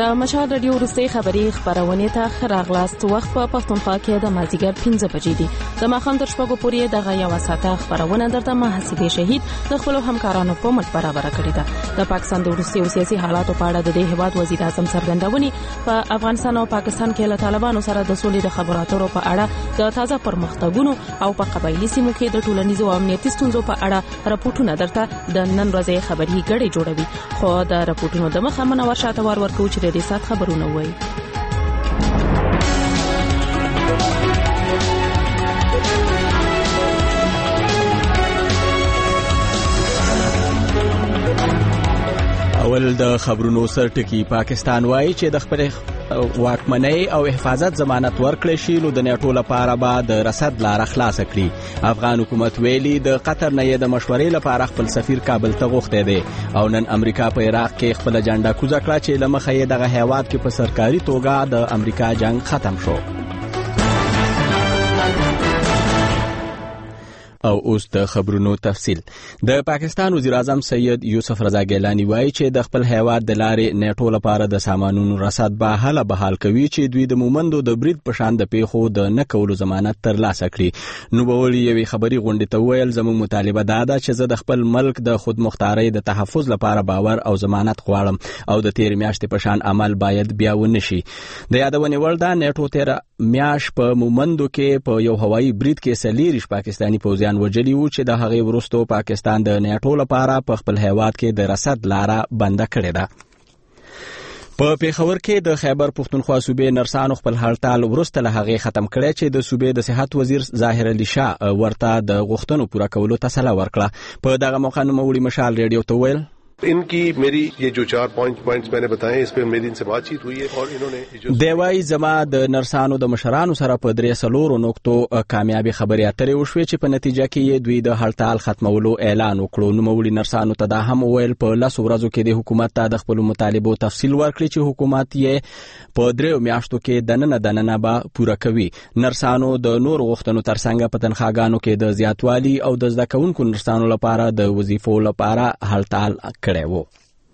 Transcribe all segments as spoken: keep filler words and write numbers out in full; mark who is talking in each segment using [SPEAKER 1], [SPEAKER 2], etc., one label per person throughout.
[SPEAKER 1] د مشال رادیو وروستۍ خبري خبرونه ته ښه راغلاست. وخت په پښتونخوا کې د مازدیګر پنځه بجې دي. د ماښام تر شپږو پورې دغه یوه ساعته خبرونه درته محسوبې شهید د خپلو همکارانو په مټ برابر کړې ده. د پاکستان د وروستي سیاسي حالاتو په اړه د دې هیواد وزیر اعظم څرګندونې په افغانستان او پاکستان کې له طالبانو سره د سولې د خبرو اترو په اړه د تازه پرمختګونو او په قبایلي سیمو کې د ټولنیزو او امنیتي ستونزو په اړه راپورټونه درته د نن ورځې خبري ګډې جوړوي. خو د راپورټونو د مخه منور شاته ور ورکو چې د دې سات خبرونه وایي.
[SPEAKER 2] اول د خبرونو سرټکی پاکستان وایي چې د خپل واکمنۍ او حفاظت ضمانت ورکړي شي نو د نیټو لپاره به د رصد لار خلاص کړي. افغان حکومت ویلي د قطر نه د مشورې لپاره خپل سفیر کابل ته غوښتي دي او نن امریکا په عراق کې خپل اجنډا کوزه کړه چې لمخه یې دغه هیواد کې په سرکاري توګه د امریکا جنگ ختم شو. او اوس د خبرونو تفصیل. د پاکستان وزیر اعظم سید یوسف رضا ګیلانی وایي چې د خپل هیواد د لارې نیټو لپاره د سامانونو رصد به حل بحال کوي چې دوی د مومندو د برید په شان د پیښو د نه کولو ضمانت ترلاسه کړي. نو به ولې یوې خبري غونډې ته ویل زموږ مطالبه دا ده چې زه د خپل ملک د خودمختارۍ د تحفظ لپاره باور او ضمانت غواړم او د تیر میاشتې په شان عمل باید بیا ونشي. د یادونې وړ ده نیټو تیر میاش په مومندو کې په یو هوایي برید کې سلیریش پاکستانی پوځیان وجلی و چې د هغې وروستو پاکستان د نیټو لپاره په خپل هیواد کې د رصد لاره بنده کړې ده. په پیښور کې د خیبر پښتونخوا صوبې نرسانو خپل هړتال وروسته له هغې ختم کړی چې د صوبې د صحت وزیر ظاهر علي شاه ورته د غوښتنو پوره کولو تسله ورکړه. په دغه موقع نوموړي مشال ریډیو ته ویل
[SPEAKER 3] इनकी मेरी ये जो चार पॉइंट पॉइंट्स मैंने बताए इस पे मेरी इनसे बातचीत हुई है और इन्होंने
[SPEAKER 2] دیوای زما د نرسانو د مشرانو سره په درې سلورو نقطو کامیابی خبري اترې وشوې چې په نتیجه کې دوی د هړتال ختمولو اعلان وکړو. نو مولي نرسانو ته دا هم ویل په لاسو ورځو کې د حکومت ته د خپل مطالبو تفصیل ورکړي چې حکومت یې په درې میاشتو کې دننه دننه به پوره کوي. نرسانو د نور غوښتنو ترڅنګ په تنخواګانو کې د زیاتوالي او د زده کوونکو نرسانو لپاره د وظیفو لپاره هړتال کړي وو.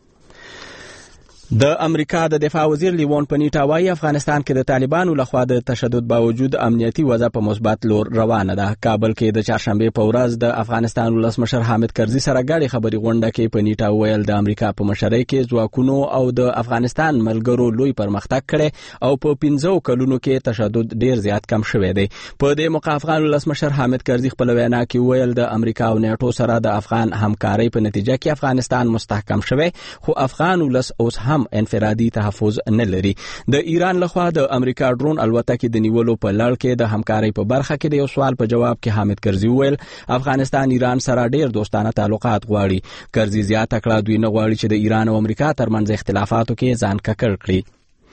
[SPEAKER 2] د امریکا د دفاع وزیر لیوان پنیټا وايي افغانستان کې د طالبانو لخوا د تشدد باوجود امنیتي وضع په مثبت لور روانه ده. کابل کې د چهارشنبه په ورځ د افغانستان ولسمشر حامد کرزي سره غاړي خبري غونډه کې پنیټا ویل د امریکا په مشرۍ کې ځواکونو او د افغانستان ملګرو لوی پرمختګ کړي او په پنځو کلونو کې تشدد ډیر زیات کم شوی دی. په دې موقع افغان ولسمشر حامد کرزي خپل وینا کې ویل د امریکا او نیټو سره د افغان همکارۍ په نتیجه کې افغانستان مستحکم شوی خو افغان ولس اوس هم انفرادي تحفظ نه لري. د ایران لخوا د امریکا ډرون الوتکې د نیولو په لړ کې د همکارۍ په برخه کې د یو سوال په جواب کې حامد کرزي ویل افغانستان ایران سره ډیر دوستانه تعلقات غواړي. کرزي زیاته کړه دوی نه غواړي چې د ایران او امریکا ترمنځ اختلافاتو کې ځان ککړ کړي.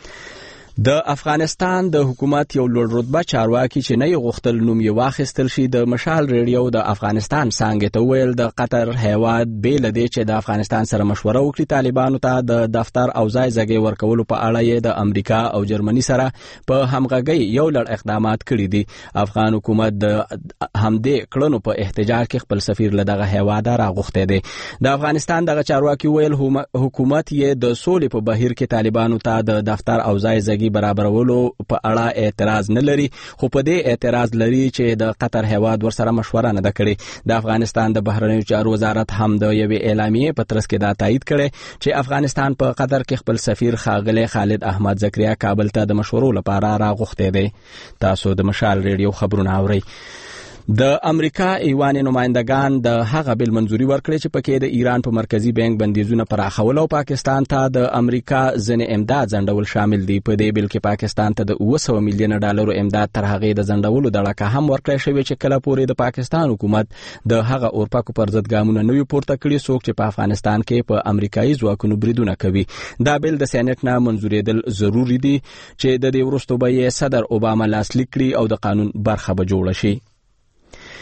[SPEAKER 2] د افغانستان د حکومت یو لوړ رتبه چارواکي چې نه غوښتل نوم یې واخیستل شي د مشال ریډیو د افغانستان څنګه ته ویل د قطر هیواد بیل دی چې د افغانستان سره مشوره وکړي طالبانو ته د دفتر او ځای ځای ورکولو په اړه یې د امریکا او جرمني سره په همغږي یو لړ اقدامات کړي دي. افغان حکومت د همدې کړنو په احتجاج کې خپل سفیر له دغه هیواد راغوښته دي. د افغانستان دغه چارواکي ویل حکومت یې د سولې په بهیر کې طالبانو ته د دفتر او ځای ځای برابرولو په اړه اعتراض نه لري خو په دې اعتراض لري چې د قطر هیواد ورسره مشوره نه کړي. د افغانستان د بهرنیو چارو وزارت هم د یوې اعلامیې په ترڅ کې دا تایید کړي چې افغانستان په قطر کې خپل سفیر ښاغلی خالد احمد زکریا کابل ته د مشورو لپاره راغوښتی دی. تاسو د مشال ریډیو خبرونه اورئ. د امریکا ایوان نمائندگان د هغه بل منځوري ورکړي چې پکې د ایران په مرکزی بانک بندیزونه پراخول او پاکستان ته د امریکا ځنې امداد ځنډول شامل دي. په دې بل کې پاکستان ته د اوه سوه میلیون ډالرو امداد تر هغې د ځنډولو دړکه هم ورکړی شوې چې کله پورې د پاکستان حکومت د هغه اورپکو پر ضد ګامونه نوي پورته کړي څوک چې په افغانستان کې په امریکایي ځواکونو بریدونه کوي. دا بل د سېنات نه منځورېدل ضروری دي چې د دې وروسته به صدر اوباما لاسلیک کړي او د قانون برخه به جوړه شي.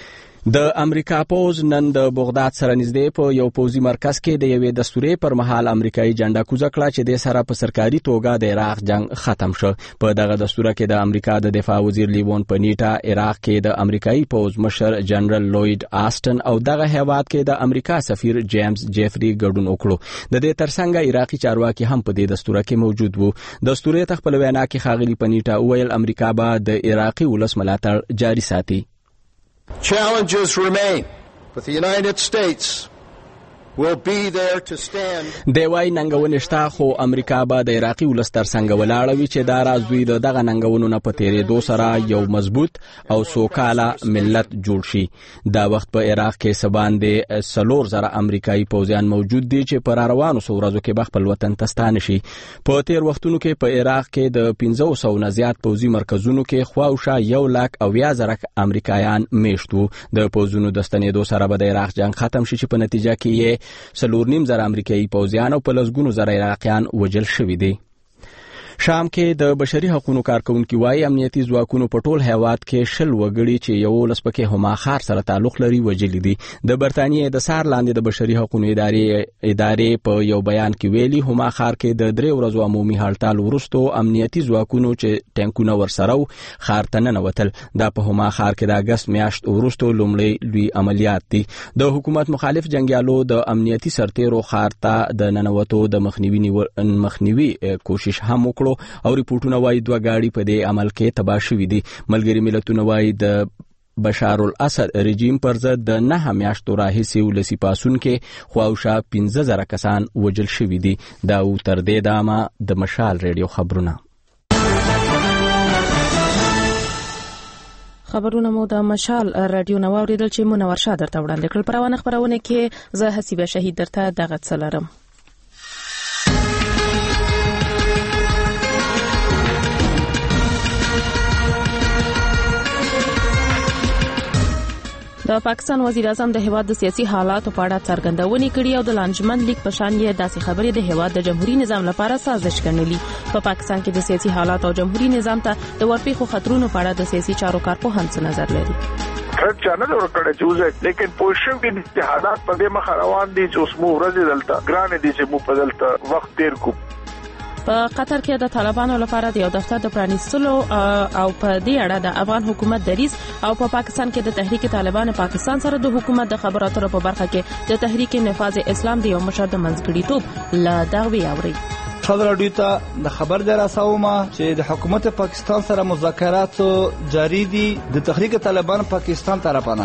[SPEAKER 2] د امریکا پوز نن د بغداد سره نږدې په یو پوزي مرکز کې د یوې دستورې پر مهال امریکایي جنډه کوزه کړه چې د سره په سرکاري توګه د عراق جنگ ختم شو. په دغه دستوره کې د امریکا د دفاع وزیر لیوون پنیټا عراق کې د امریکایي پوز مشر جنرال لوید آسټن او دغه هیواد کې د امریکا سفیر جیمز جیفری ګډون وکړو. د دې ترڅنګ عراقي چارواکي هم په دې دستوره کې موجود وو. دستورې ته خپل وینا کې ښاغلي پنیټا وویل امریکا به د عراقي ولس ملاتړ جاري ساتي.
[SPEAKER 4] Challenges remain, but the United States will be there to stand.
[SPEAKER 2] دی وايي ننګونې شته خو امریکا به د عراقي ولس ترڅنګ ولاړه وي چې دا راز دوی دغه ننګونو نه په تېرېدو سره یو مضبوط او سوکاله ملت جوړ شي. دا وخت په عراق کې څه باندې څلور زره امریکایي پوځیان موجود دي چې په راروانو څو ورځو کې به خپل وطن ته ستانه شي. په تېر وختونو کې په عراق کې د پنځه سوه نه زیات پوځي مرکزونو کې خواوشا یو لاک اویا زره امریکایان میشت وو. د پوځونو د ستنېدو سره به د عراق جنګ ختم شي چې په نتیجه کې یې سلور نیم زره امریکایي پوځیان او په لسګونو زره عراقیان وژل شوي دي. شام کې د بشري حقوقو کارکونکو وايي امنیتي ځواکونو په ټول هیواد کې شل وګړي چې یو لس پکې هما خار سره تعلق لري وژلي دي. د برتانیې د سار لاندې د بشري حقوقو ادارې ادارې په یو بیان کې ویلي هما خار کې د درې ورځو عمومي هړتال وروسته امنیتي ځواکونو چې ټانکونه ورسره خار ته ننوتل. دا په هما خار کې د اگست میاشت وروسته لومړی لوی عملیات دي. د حکومت مخالف جنگیالو د امنیتي سرتیرو خار ته د ننوتو د مخنیوي مخنیوي کوشش هم وکړو او ریپورتونه وايي دوه گاډي په دې عمل کې تباه شوي دي. ملګري ملتونه وايي د بشار الاسد رژیم پر ضد د نه میاشتو راهیسې ولسي پاڅون کې خواوشا پنځه زره کسان وژل شوي دي. دا او تر دې دامه د مشال ریډیو خبرونه.
[SPEAKER 1] خبرونه مو د مشال رادیو نو اوریدل چې منور شاه درته وړاندې کړل. پروانه خبرونه کې زه حسیبه شهید درته دغه څه لرم. د پاکستان وزیر اعظم د هیواد د سیاسي حالاتو په اړه څرګندونې کړې او د لانجمن لیگ په شان یې داسې خبرې د هیواد د جمهوریت نظام لپاره سازش ګڼلې. په پاکستان کې د سیاسي حالات او جمهوریت نظام ته د ورپېښو خطرونو په اړه د سیاسي چارو کارپوهان څه نظر لري؟
[SPEAKER 5] هر چانه ورکړه چې لیکن پوښښ کې د حالات په دې مخ روان دي چې اوس مو ورځ دلته ګران دي چې مو په دلته وخت تیر کو.
[SPEAKER 1] په قطر کې د طالبانو لپاره د یو دفتر د پرانیستلو او په دې اړه د افغان حکومت دریځ او په پاکستان کې د تحریک طالبان پاکستان سره د حکومت د خبرو اترو په برخه کې د تحریک نفاذ اسلام د یو مشر د منځګړیتوب له دغوی اوري.
[SPEAKER 6] خبر راډیو ته د خبر در رسومه چې د حکومت پاکستان سره مذاکرات جاری دي د تحریک طالبان پاکستان طرفانه.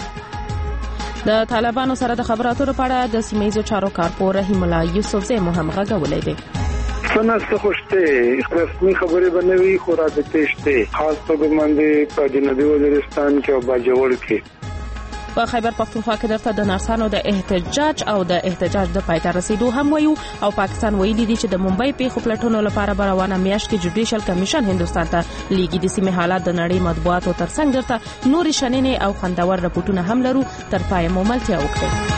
[SPEAKER 1] د طالبانو سره د خبرو اترو په اړه د سیمه‌ییزو چارو کارپور رحیم الله یوسف زئی هم غږولې دي.
[SPEAKER 5] څنګه خوشته رسمي خبرې بنوي خو راځي شته خاص توګه باندې په جنوبي وزیرستان کې او باجوړ کې.
[SPEAKER 1] په خیبر پختونخوا کې درته د نرسانو د احتجاج او د احتجاج د پای ته رسیدو هم وایو او پاکستان ویلي دي چې د ممبئی پیښو پلټونو لپاره روانه میاشت کې جوډیشل کمیشن هندستان ته لیږي. د سیمې حالات د نړۍ مطبوعاتو ترڅنګ درته نورې شننې او خوندور راپورټونه هم لرو. تر پای مو ملتیا وکړئ.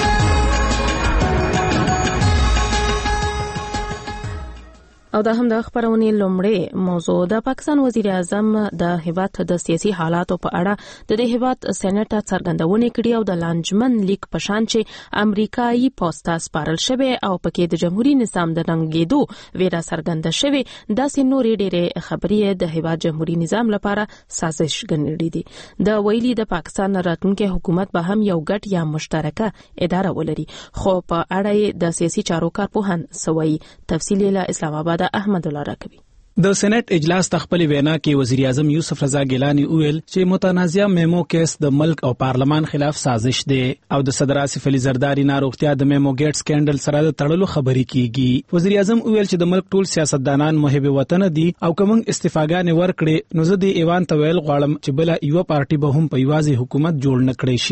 [SPEAKER 1] او دا هم د خبرونې لومړی موضوع. د پاکستان وزیر اعظم د هیواد د سیاسي حالاتو په اړه د دې هیواد سېنات ته څرګندونې کړې او د لانجمن لیگ په شان چې امریکایي پوسټ سپارل شوی او پکې د جمهوریت نظام د رنګېدو ویره څرګنده شوی. داسې نورې ډېرې خبرې د هیواد جمهوریت نظام لپاره سازش ګڼل دي. د ویلي د پاکستان راتلونکي حکومت به هم یو ګډ یا مشترکه اداره ولري خو په اړه د سیاسي چارو کارپوهان سوي. تفصیل له اسلام آباد احمد الله راکوي.
[SPEAKER 7] د سېنات اجلاس تخپل وینا کې وزیر اعظم یوسف رضا ګیلانی ویل چې متنازعه میمو کیس د ملک او پارلمان خلاف سازش دی او د صدر آصف علي زرداری ناروغتیا د میمو ګیټ سکینډل سره د تړلو خبرې کیږي. وزیر اعظم ویل چې د ملک ټول سیاستدانان محب وطن دي او کوم استفاګانې ورکړي نو زه د ایوان ته ویل غواړم چې بل یو پارټي به هم په یوازې حکومت جوړ نکړي شي.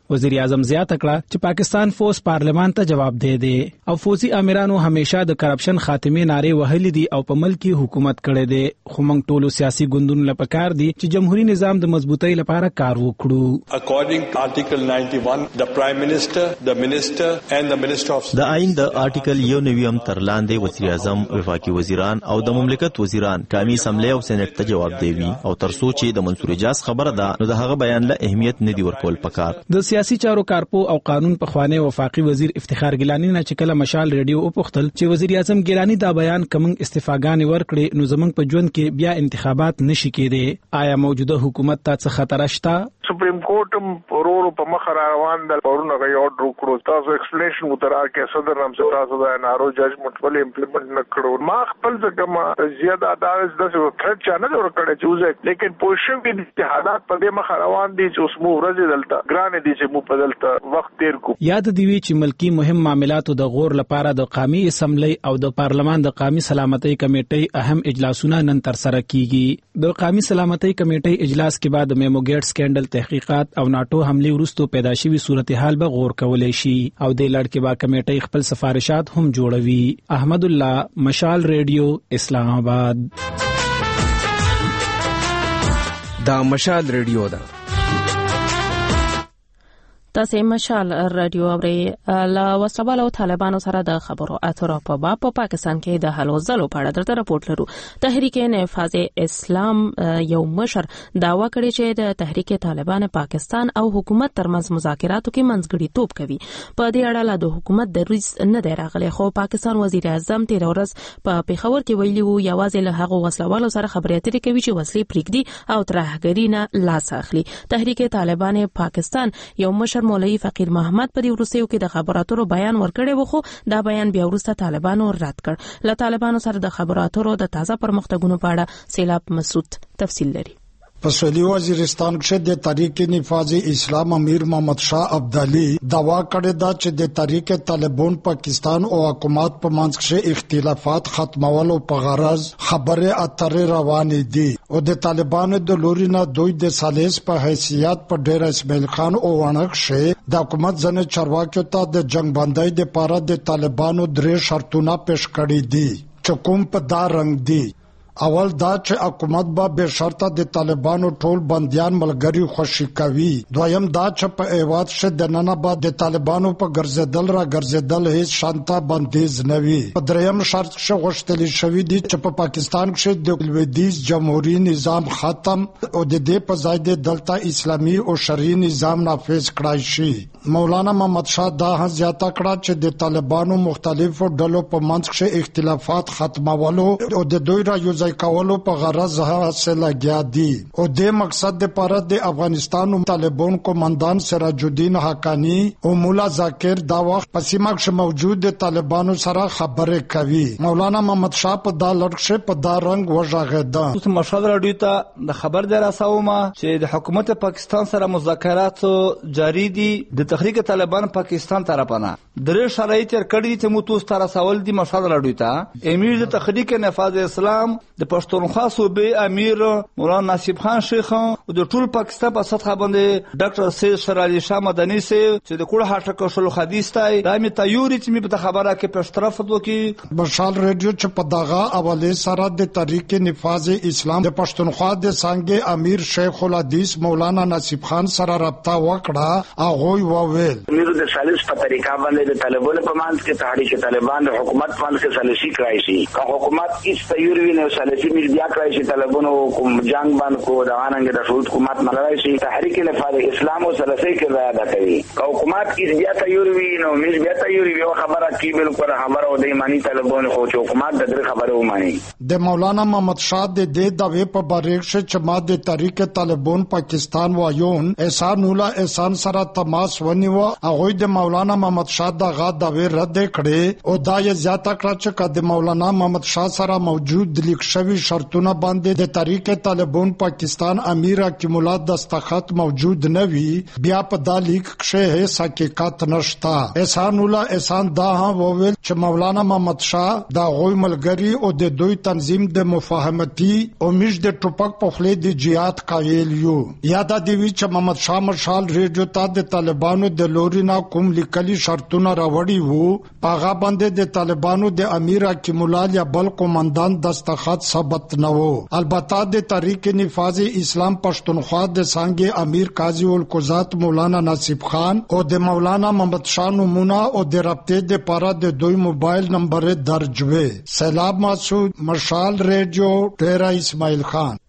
[SPEAKER 7] وزیر اعظم زیاته کړه چې پاکستان فوز پارلمان ته جواب دی دی او فوزي امیرانو همیشه د کرپشن خاتمه ناره وهلې دي او په ملک حکومت کړي دي خو موږ ټولو سیاسي ګوندونو لپاره دي چې جمهوریت نظام د مضبوطی لپاره کار وکړو.
[SPEAKER 8] According to Article ninety-one, the Prime Minister, the Minister and the Minister of
[SPEAKER 9] د آئین د آرټیکل یو نویم تر لاندې وزیر اعظم، وفاقي وزیران او د مملکت وزیران قومي اسمبلی او سېنات ته جواب دی او تر څو چې د منصور اجاز خبره ده نو د هغه بیان له اهمیت نه دی ورکول پکار.
[SPEAKER 7] د سیاسي چارو کارپو او قانون په خوانه وفاقي وزیر افتخار ګیلانی نه چې کله مشال ریډیو او پختل چې وزیر اعظم ګیلانی دا بیان کوم استفاګان ورکړي نو زمنګ په ژوند کې بیا انتخابات نشي کېدي. آیا موجوده حکومت ته څه خطر شته؟
[SPEAKER 10] سپریم کورټ ورور په مخ روان د پرونه غي اورډر کړو، تاسو ایکسپلینیشن مترار کې صدر نام څخه تاسو دا نارو ججمنټ ولې امپلیمنٹ نه کړو. ما خپل ځکه زیاده عدالت د څه تھرډ چانل ورکړی چې لیکن پوزیشن کې د حالات په مخ روان دي چې اوس مو ورځ دلته ګران دي چې مو په دلته وخت تیر کو.
[SPEAKER 7] یاد دی وی چې ملکی مهم معاملاتو د غور لپاره د قومي اسمبلی او د پارلمان د قومي سلامتۍ کمیټې اهم اجلاسونه نن تر سره کیږي. د قومي سلامتۍ کمیټې اجلاس کې بعد میمو ګیټ سکینډل تحقیقات او ناټو حمله وروسته پیدا شوی صورتحال به غور کولای شي او د لړ کې با کمیټې خپل سفارشات هم جوړوي. احمد الله، مشال ریډیو، اسلام آباد.
[SPEAKER 11] دا مشال ریډیو ده.
[SPEAKER 1] تاسو مشال رادیو اوري. لا وسوال او طالبانو سره د خبرو اترو په باب په پاکستان کې د هلو ځلو په اړه درته راپورټ لرو. تحریک نفاذ اسلام یو مشر داوا کړی چې د تحریک طالبان پاکستان او حکومت ترمنځ مذاکراتو کې منځګړیتوب کوي. په دې اړه لا د حکومت دریځ نه دی راغلی، خو پاکستان وزیر اعظم تیر ورځ په پیښور کې ویلي وو یوازې له هغو وسلوالو سره خبرې اترې کوي چې وسلې پرېږدي او ترهګري نه لاس اخلي. تحریک طالبان پاکستان یو مشر مولوی فقیر محمد په دې ورسېو کې د خبرو اترو بیان ورکړی و، خو دا بیان بیا وروسته طالبانو رد کړ. له طالبانو سره د خبرو اترو د تازه پرمختګونو په اړه سیلاب مسعود تفصیل لري.
[SPEAKER 12] په سویلي وزیرستان کې د تحریک نفاذ اسلام امیر محمد شاه ابدالي دعوا کړې ده چې د تحریک طالبان پاکستان او حکومت په منځ کې اختلافات ختمولو په غرض خبرې اترې روانې دي او د طالبانو د لوري نه دوی د سالس په حیثیت په ډیر اسماعیل خان او ونق شه د حکومت ځنه چارواکو ته د جنگ بندۍ د پاره د طالبانو درې شرطونه پیش کړي دي چې کوم په دا رنگ دي. اول دا چې حکومت به به شرطه د طالبانو ټول بنديان ملګری خوشی کوي. دویم دا چې په ایواد شه د نن بعد د طالبانو په ګرځیدل را ګرځیدل هیڅ شانته بندیز نه وي. په دریم شرط شه غوښتل شوی دی چې په پاکستان کې د لویدیز جمهوریت نظام ختم او د دې په ځای د دلته اسلامي او شرعي نظام نافذ کړای شي. مولانا محمد شاه دا هم زیاته کړه چې د طالبانو مختلفو ډلو په منځ کې اختلافات ختمولو او د دوی را یو کولو په غرض حاصل لګیا دي او د مقصد لپاره د افغانستان او طالبان کمانډان سراج الدین حقانی او مولا ذاکر دا وخت په سیمه کې موجود د طالبانو سره خبرې کوي. مولانا محمد شاه په دا لړشه په دا رنگ وژغېدا.
[SPEAKER 6] اوس مشال راډیو ته د خبر در رسومه چې د حکومت پاکستان سره مذاکرات جاری دي. د تحریک طالبان پاکستان طرفانه درې شرایط کړي چې مو تاسو سره سوال دي. مشال راډیو ته امیر د تحریک نفاذ اسلام د پښتونخوا صوبې امیر مولانا نصیب خان شیخ او د ټول پاکستان په سطح باندې ډاکټر سید شر علي شاه مدني سي چې د کوړه هټه شل حدیث تای د می تیوري چې می په خبره کې پښترفت وکي.
[SPEAKER 12] مشال ریډیو چې په دغه حواله سره د تحریک نفاذ اسلام د پښتونخوا د څنګه امیر شیخ الحدیث مولانا نصیب خان سره رابطه وکړه. هغه وویل
[SPEAKER 13] امیر د سالس په طریقه باندې د طالبانو په منځ کې تحریک طالبان د حکومت منځ کې سالسي کړای شي. که حکومت هیڅ تیوري نه سالسي مل بیا کړای شي طالبانو کوم جنگ باندې کو دا انګه د ټول حکومت ملای شي. تحریک نفاذ اسلام او سلسله کې ځای ادا کوي. که حکومت هیڅ بیا تیوري وي نو مل بیا تیوري یو خبره کی بالکل خبره او د ایمانی طالبانو خو حکومت د درې خبره وماني.
[SPEAKER 12] د مولانا محمد شاه د دې دعوی په باریک شه چې ما د تحریک طالبان پاکستان وایون احسان الله احسان سره تماس ونیو. هغه د مولانا محمد شاه دغه دعوی رد کړي او دا یې زیاته کړه چې د مولانا محمد شاه سره موجود لیک شوی شرطونه باندې د تحریک طالبان پاکستان امیر حکیم الله دستخط موجود نه وي بیا په دا لیک کې هیڅ حقیقت نشتا. احسان الله احسان دا هم وویل چې مولانا محمد شاه دا غوی ملګری او د دوی تنظیم د مفاهمتي او مش د ټوپک په خله د جهاد قایل یو. یاد دی چې محمد شاه مشال ریډیو ته د طالبانو د لورینا کوم لیکلي شرطونه راوړي وو پاغه باندې د طالبانو د امیر حکیم الله یا بل قومندان دستخط ثبت نه وو. البته د تحریک نفاذ اسلام پښتونخوا د څنګه امیر قاضی القضات مولانا نصیب خان او د مولانا محمد شاه نمونه او د رابطې د پاره د دوی موبایل نمبر درج وي. سیلاب مسعود مشال ریډیو ډیرا اسماعیل خان.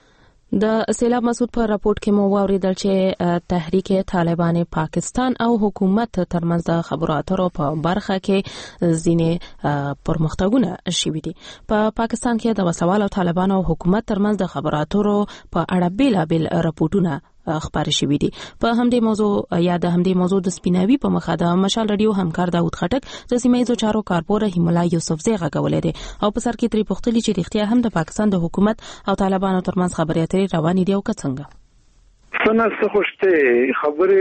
[SPEAKER 1] د سیلاب مسعود پر راپورټ کې مو واوریدل چې تحریک طالبان پاکستان او حکومت ترمنځ د خبرو اترو په برخه کې ځینې پرمختګونه شوي دي. په پاکستان کې د وسوال او طالبان او حکومت ترمنځ د خبرو اترو په اړه بیلابیل راپورټونه خبر شوي دي. په همدې موضوع یا د همدې موضوع د سپیناوي په مخه د مشال رادیو همکار داود خټک د سیمه ییزو چارو کارپور رحیم الله یوسفزی غږولې دي او په سر کې تری پوښتنه چې رښتیا هم د پاکستان د حکومت او طالبانو ترمنځ خبرې اترې روانې دي او څنګه
[SPEAKER 5] څنګه خوشته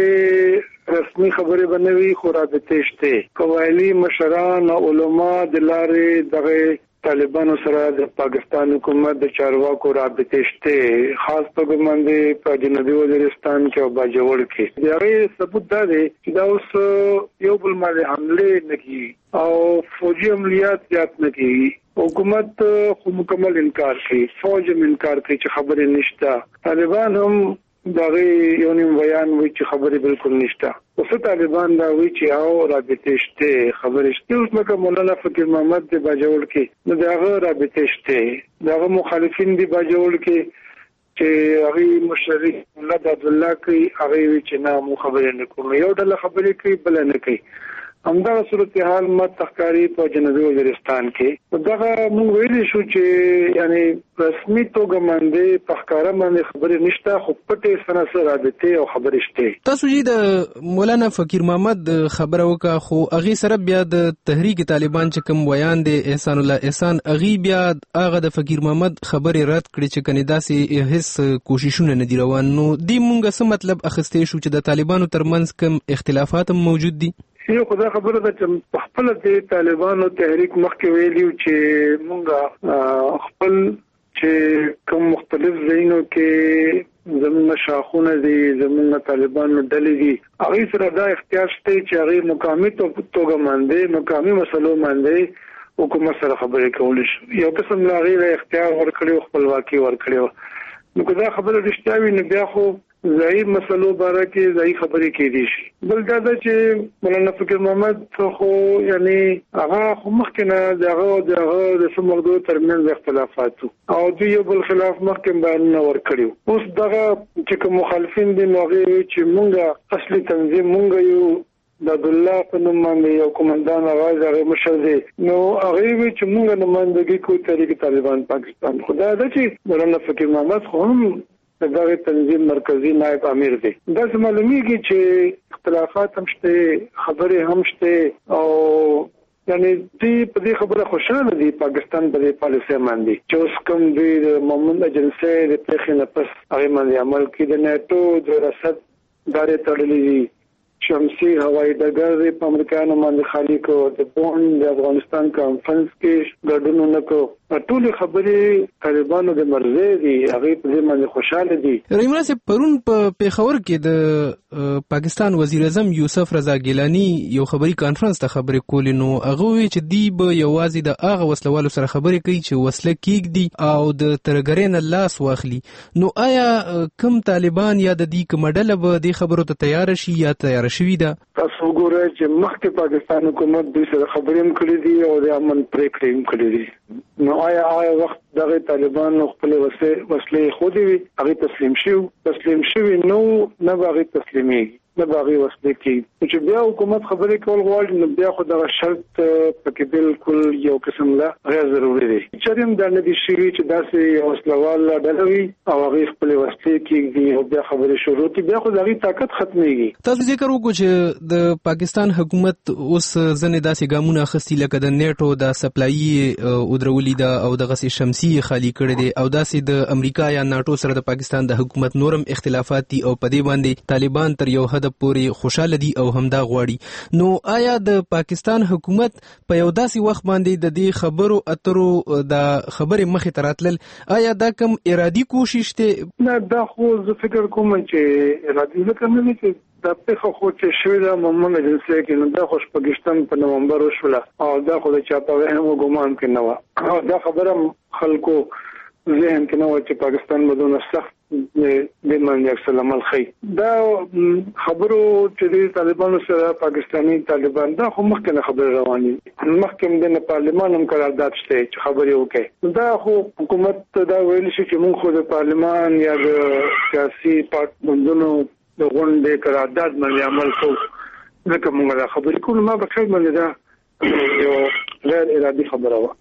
[SPEAKER 5] خبره رسمي خبره بنوي خو رابطه شته قوالی مشران علما د لارې دغه طالبانو سره د پاکستان حکومت د چارواکو رابطه شته خاص توګه باندې په جنوبي وزیرستان کې او باجوړ کې دا غي ثبوت ده چې دا اوس یو بل باندې حمله نکي او فوجي عملیات زیات نکي. حکومت خو مکمل انکار کوي فوج هم انکار کوي چې خبره نشته. طالبان هم دغه یو نیم بیان وی چې خبره بالکل نشته. اوس طالبان دا وی چې او رابطه شته خبره شته. اوس لکه مولانا فقیر محمد د باجوړ کې نو دغه رابطه شته دغه مخالفین دی باجوړ کې چې هغه مشرف الله عبد الله کوي هغه وی چې نه مو خبره نه کوم یو ډله خبرې کوي بل نه کوي. همدا صورتحال مت تخکاری په جنوبي وزیرستان کې دغه موږ ویلي شو چې یعنی رسمي توګه باندې تخکاره باندې خبرې نشته خو پټه سره سره رابطه او خبرې شته.
[SPEAKER 11] تاسو چې د مولانا فقیر محمد خبره وکړه خو اغي سره بیا د تحریک طالبان چې کوم بیان دی احسان الله احسان اغي بیا هغه د فقیر محمد خبره رد کړي چې کني داسې هیڅ کوششونه نه دی روان. نو دی مونږه څه مطلب اخستې شو چې د طالبانو ترمنځ کوم اختلافات موجود دي؟
[SPEAKER 5] یو خدای خبره ده چې خپل د طالبانو تحریک مخکې ویلیو چې مونږه خپل چې کوم مختلف ځایونو کې زموږ شاخونه دي زموږ طالبانو ډلې دي هغه سره دا اختیار شته چې هغه مقامي توګه باندې مقامي مسلو باندې حکومت سره خبرې کول شي. یو قسم لا غیر اختیار ورکړي خپلواکي ورکړي نو دا خبره رښتیا وي نه بیا خو ځای مسلو باره کې ځای خبرې کېدي شي. بل دا ده چې مولانا فقیر محمد خو یعنی هغه خو مخکې نه دغه دغه د سمغدو ترمنځ اختلافات او دوی یو بل خلاف مخکې بیان ورکړي. اوس دغه چې مخالفین دي نو هغه چې مونږه اصلي تنظیم مونږ یو د عبد الله په نوم باندې یو قومندان اواز هغه مشر دی نو هغه وی چې مونږ نمائندګي کوي تحریک طالبان پاکستان. خدای دې چې مولانا فقیر محمد خو هم دغه تنظیم مرکزی نائب امیر دی. دا معلومیږي چې اختلافات هم شته خبره هم شته او یعنی دې په دې خبره خوشاله دي پاکستان په دې پالیسي باندې چې اوس کوم دی محمد اجنسي د پخې نه پس هغه باندې عمل کوي د نیټو د رسد دارې تړلې شمسي هوایي ډګر په امریکایانو باندې خالی کو د بون د افغانستان کانفرنس کې ګډون نکو ټول خبرې طالبانو د مرزه دي هغه په دې باندې خوشاله دي.
[SPEAKER 11] رحیم الله صاحب پرون په پیښور کې د پاکستان وزیر اعظم یوسف رضا ګیلانی یو خبري کانفرنس ته خبرې کولې نو هغه وی چې دی به یوازې د هغه وسلوالو سره خبرې کوي چې وسله کېږدي او د ترګرین لاس واخلي. نو آیا کوم طالبان یا د دې کوم ډله به د خبرو ته تیار شي یا تیار شوي ده؟
[SPEAKER 5] تاسو ګورئ چې مخکې پاکستان حکومت د سره خبرې هم کړې دي او د امن پریکړې هم کړې دي. نو آیا آیا وخت دغه طالبان خپل وسلې وسلې خو دي هغه تسلیم شو تسلیم شوی نو نه هغه تسلیمي د باغی وسلې کې چې بیا حکومت خبرې کول غواړي نو بیا خو د شرط پکې بالکل یو قسم لا غیر ضروري دی چې هم د ندي شي چې داسې وسلوال ډلوي او هغه خپل وسلې کې او بیا خبرې شروع کی بیا خو دغه طاقت ختميږي.
[SPEAKER 11] تاسو ذکر وکړو چې د پاکستان حکومت اوس ځنې داسې ګامونه اخیستي لکه د نیټو د سپلایي او درولي دا او د غسي شمسي خالی کړي دي او داسې د امریکا یا ناتو سره د پاکستان د حکومت نورم اختلافات دي او په دې باندې طالبان تر یو حد پورې خوشاله دي او همدا غواړي. نو آیا د پاکستان حکومت په یو داسې وخت باندې د دې خبرو اترو د خبرې مخې ته راتلل آیا دا کوم ارادي کوشش ته؟
[SPEAKER 5] نه دا خو زه فکر کوم چې ارادي نه کوم چې دا په خو چې شوی دا ممنه جنسي کې نو دا خوش پاکستان په نومبر وشوله او دا خو د چاپاوه هم ګومان کې نه و او دا خبره خلکو ذهن کې نه و چې پاکستان بدون سخت د باندې اکثر عمل خي دا خبرو چې طالبانو سره پاکستاني طالبان دا خو مخکې خبر رواني مخکې د پارلمان هم قرارداد شته چې خبرې وکړي دا خو حکومت دا ویل شي چې موږ خو د پارلمان یا د سیاسي پارټنرونو د غونډې قرارداد باندې عمل کوو ځکه موږ دا خبرې کوو ما په خیر باندې دا یو غیر ارادي خبره وه.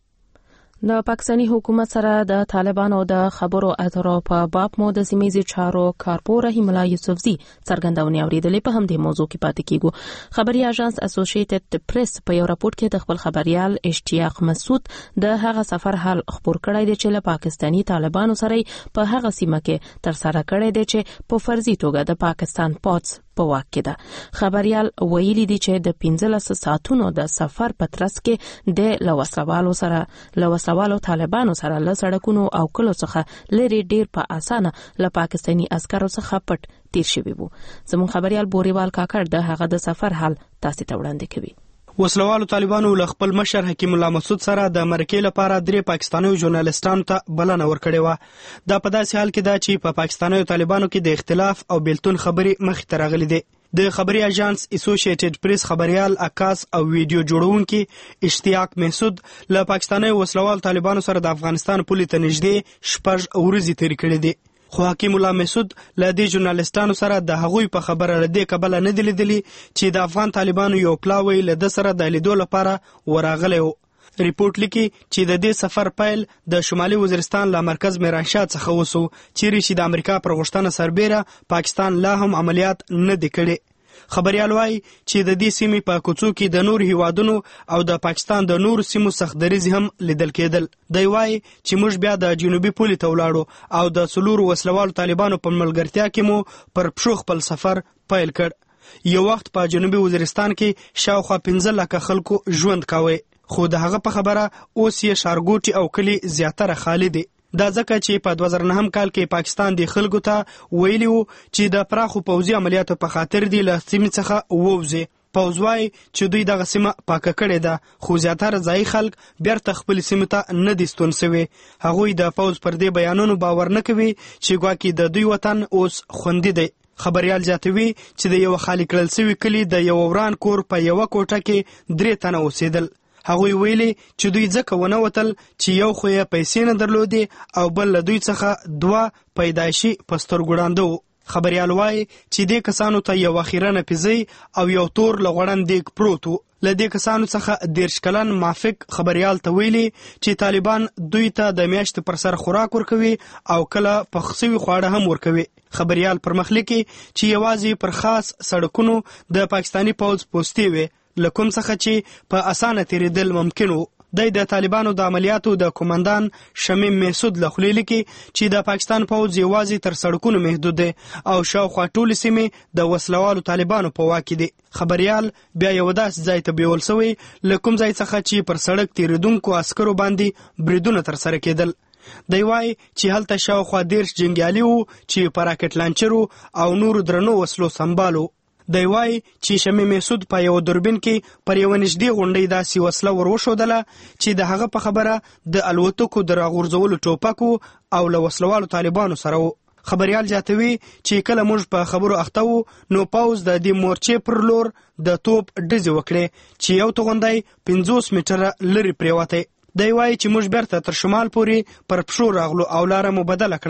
[SPEAKER 1] د پاکستاني حکومت سره د طالبانو د خبرو اترو په باب مو د سیمې چارو کارپور رحیم الله یوسفزي څرګندونې اوریدلې په همدې موضوع کې پاتې کیږو. خبري اژانس اسوسییټډ پریس په یو راپورټ کې د خپل خبريال اشتیاق مسعود د هغه سفر حال خبر کړی دی چې له پاکستاني طالبانو سره په هغه سیمه کې تر سره کړی دی چې په فرضي توګه د پاکستان پوز په واک کې ده. خبريال ویلي دي چې د پنځلس ساعتونو د سفر په ترڅ کې د لوسوالو سره لوسوالو طالبانو سره له سړکونو او کلو څخه لري ډیر په اسانه له پاکستاني عسکرو څخه پټ تیر شوی وو. زموږ خبريال بوريوال کاکړ د هغه د سفر حال تاسو ته وړاندې کوي.
[SPEAKER 14] وسلوالو طالبانو له خپل مشر حکیم الله مسعود سره د مرکې لپاره درې پاکستاني ژورنالستانو ته بلنه ورکړې و. دا په داسې حال کې ده چې په پاکستاني طالبانو کې د اختلاف او بیلتون خبرې مخ ته راغلي دي. د خبري اژانس اسوسییټډ پریس خبريال عکاس او ویډیو جوړونکي اشتیاق مسعود له پاکستاني وسلوال طالبانو سره د افغانستان پولې ته نږدې شپږ ورځې تیر کړې دي. خو حکیم الله مسعود له دې ژورنالستانو سره د هغوی په خبره لدې کبل نه دی لیدلی چې د افغان طالبانو یو پلاوی له د سره د لیدو لپاره وراغلی و. ریپورت لیکي چې د دې سفر پیل د شمالي وزیرستان له مرکز میرانشاه څخه وسو چیرې چې د امریکا پر غوښتنه سربېره پاکستان لا هم عملیات نه دی کړی. خبريال وايي چې د دې سیمې په کوڅو کې د نور هیوادونو او د پاکستان د نور سیمو سختدریز هم لیدل کېدل. دی وايي چې موږ بیا د جنوبي پولې ته ولاړو او د سلور وسلوالو طالبانو په ملګرتیا کې مو پر پښو خپل سفر پیل کړ. یو وخت په جنوبي وزیرستان کې شاوخوا پنځه لکه خلکو ژوند کاوه خو د هغه په خبره اوس یې ښارګوټي او کلي زیاتره خالی دي. دا ځکه چې په دوه زره نهم کال کې پاکستان د خلکو ته ویلي وو چې د پراخو پوځي عملیاتو په خاطر دی له سیمې څخه ووځي. پوځ وايي چې دوی دغه سیمه پاکه کړې ده خو زیاتره ځایي خلک بیرته خپل سیمې ته نه دي ستون سوي. هغوی د پوځ پر دې بیانونو باور نه کوي چې ګواکې د دوی وطن اوس خوندي دی. خبريال زیاتوي چې د یو خالی کړل سوي کلی د یو وران کور په یو کوټه کې درې تنه اوسېدل. هغوی ویلي چې دوی ځکه ونه وتل چې یو خو یې پیسې نه درلودې او بل له دوی څخه دوه پیدایشي پستر ګړانده وو. خبريال وايي چې دې کسانو ته یو اخیرنه پیزي او یو تور لغړن دیګ پروت وو. له دې کسانو څخه دیرش کلن مافق خبريال ته ویلي چې طالبان دوی ته د میاشتې پر سر خوراک ورکوي او کله پخسوي خواړه هم ورکوي. خبريال پرمخلي کې چې یوازې پر خاص سړکونو د پاکستاني پوځ پوستې وي لکم څخه چې په اسانه تیریدل ممکن وو. د د طالبانو د عملیاتو د کمانډان شمیم مسعود له خلیل کې چې د پاکستان پوځ یوازې تر سړکونو محدود دی او شاوخوا ټول سیمې د وسلوالو طالبانو په واک دي. خبريال بیا یو داس ځای ته بیول سوی لکم ځای څخه چې پر سړک تیریدونکو عسکرو باندې بریدونه تر سره کېدل. دی وايي چې هلته شاوخوا دیرش جنګیالي وو چې په راکټ لانچرو او نورو درنو وسلو سنبالو. دی وايي چې شمیم مسعود په یو دوربین کې پر یو نږدې غونډۍ داسې وسله وروښودله چې د هغه په خبره د الوتکو د راغورځولو ټوپکو او له وسلوالو طالبانو سره وو. خبريال زیاتوي چې کله موږ په خبرو اخته وو نو پوځ د دې مورچې پر لور د توپ ډزې وکړې چې یو توغندی پنځوس میټره لرې پریوتی. دی وايي چې موږ بیرته تر شمال پورې پر پښو راغلو او لاره مو بدله کړه.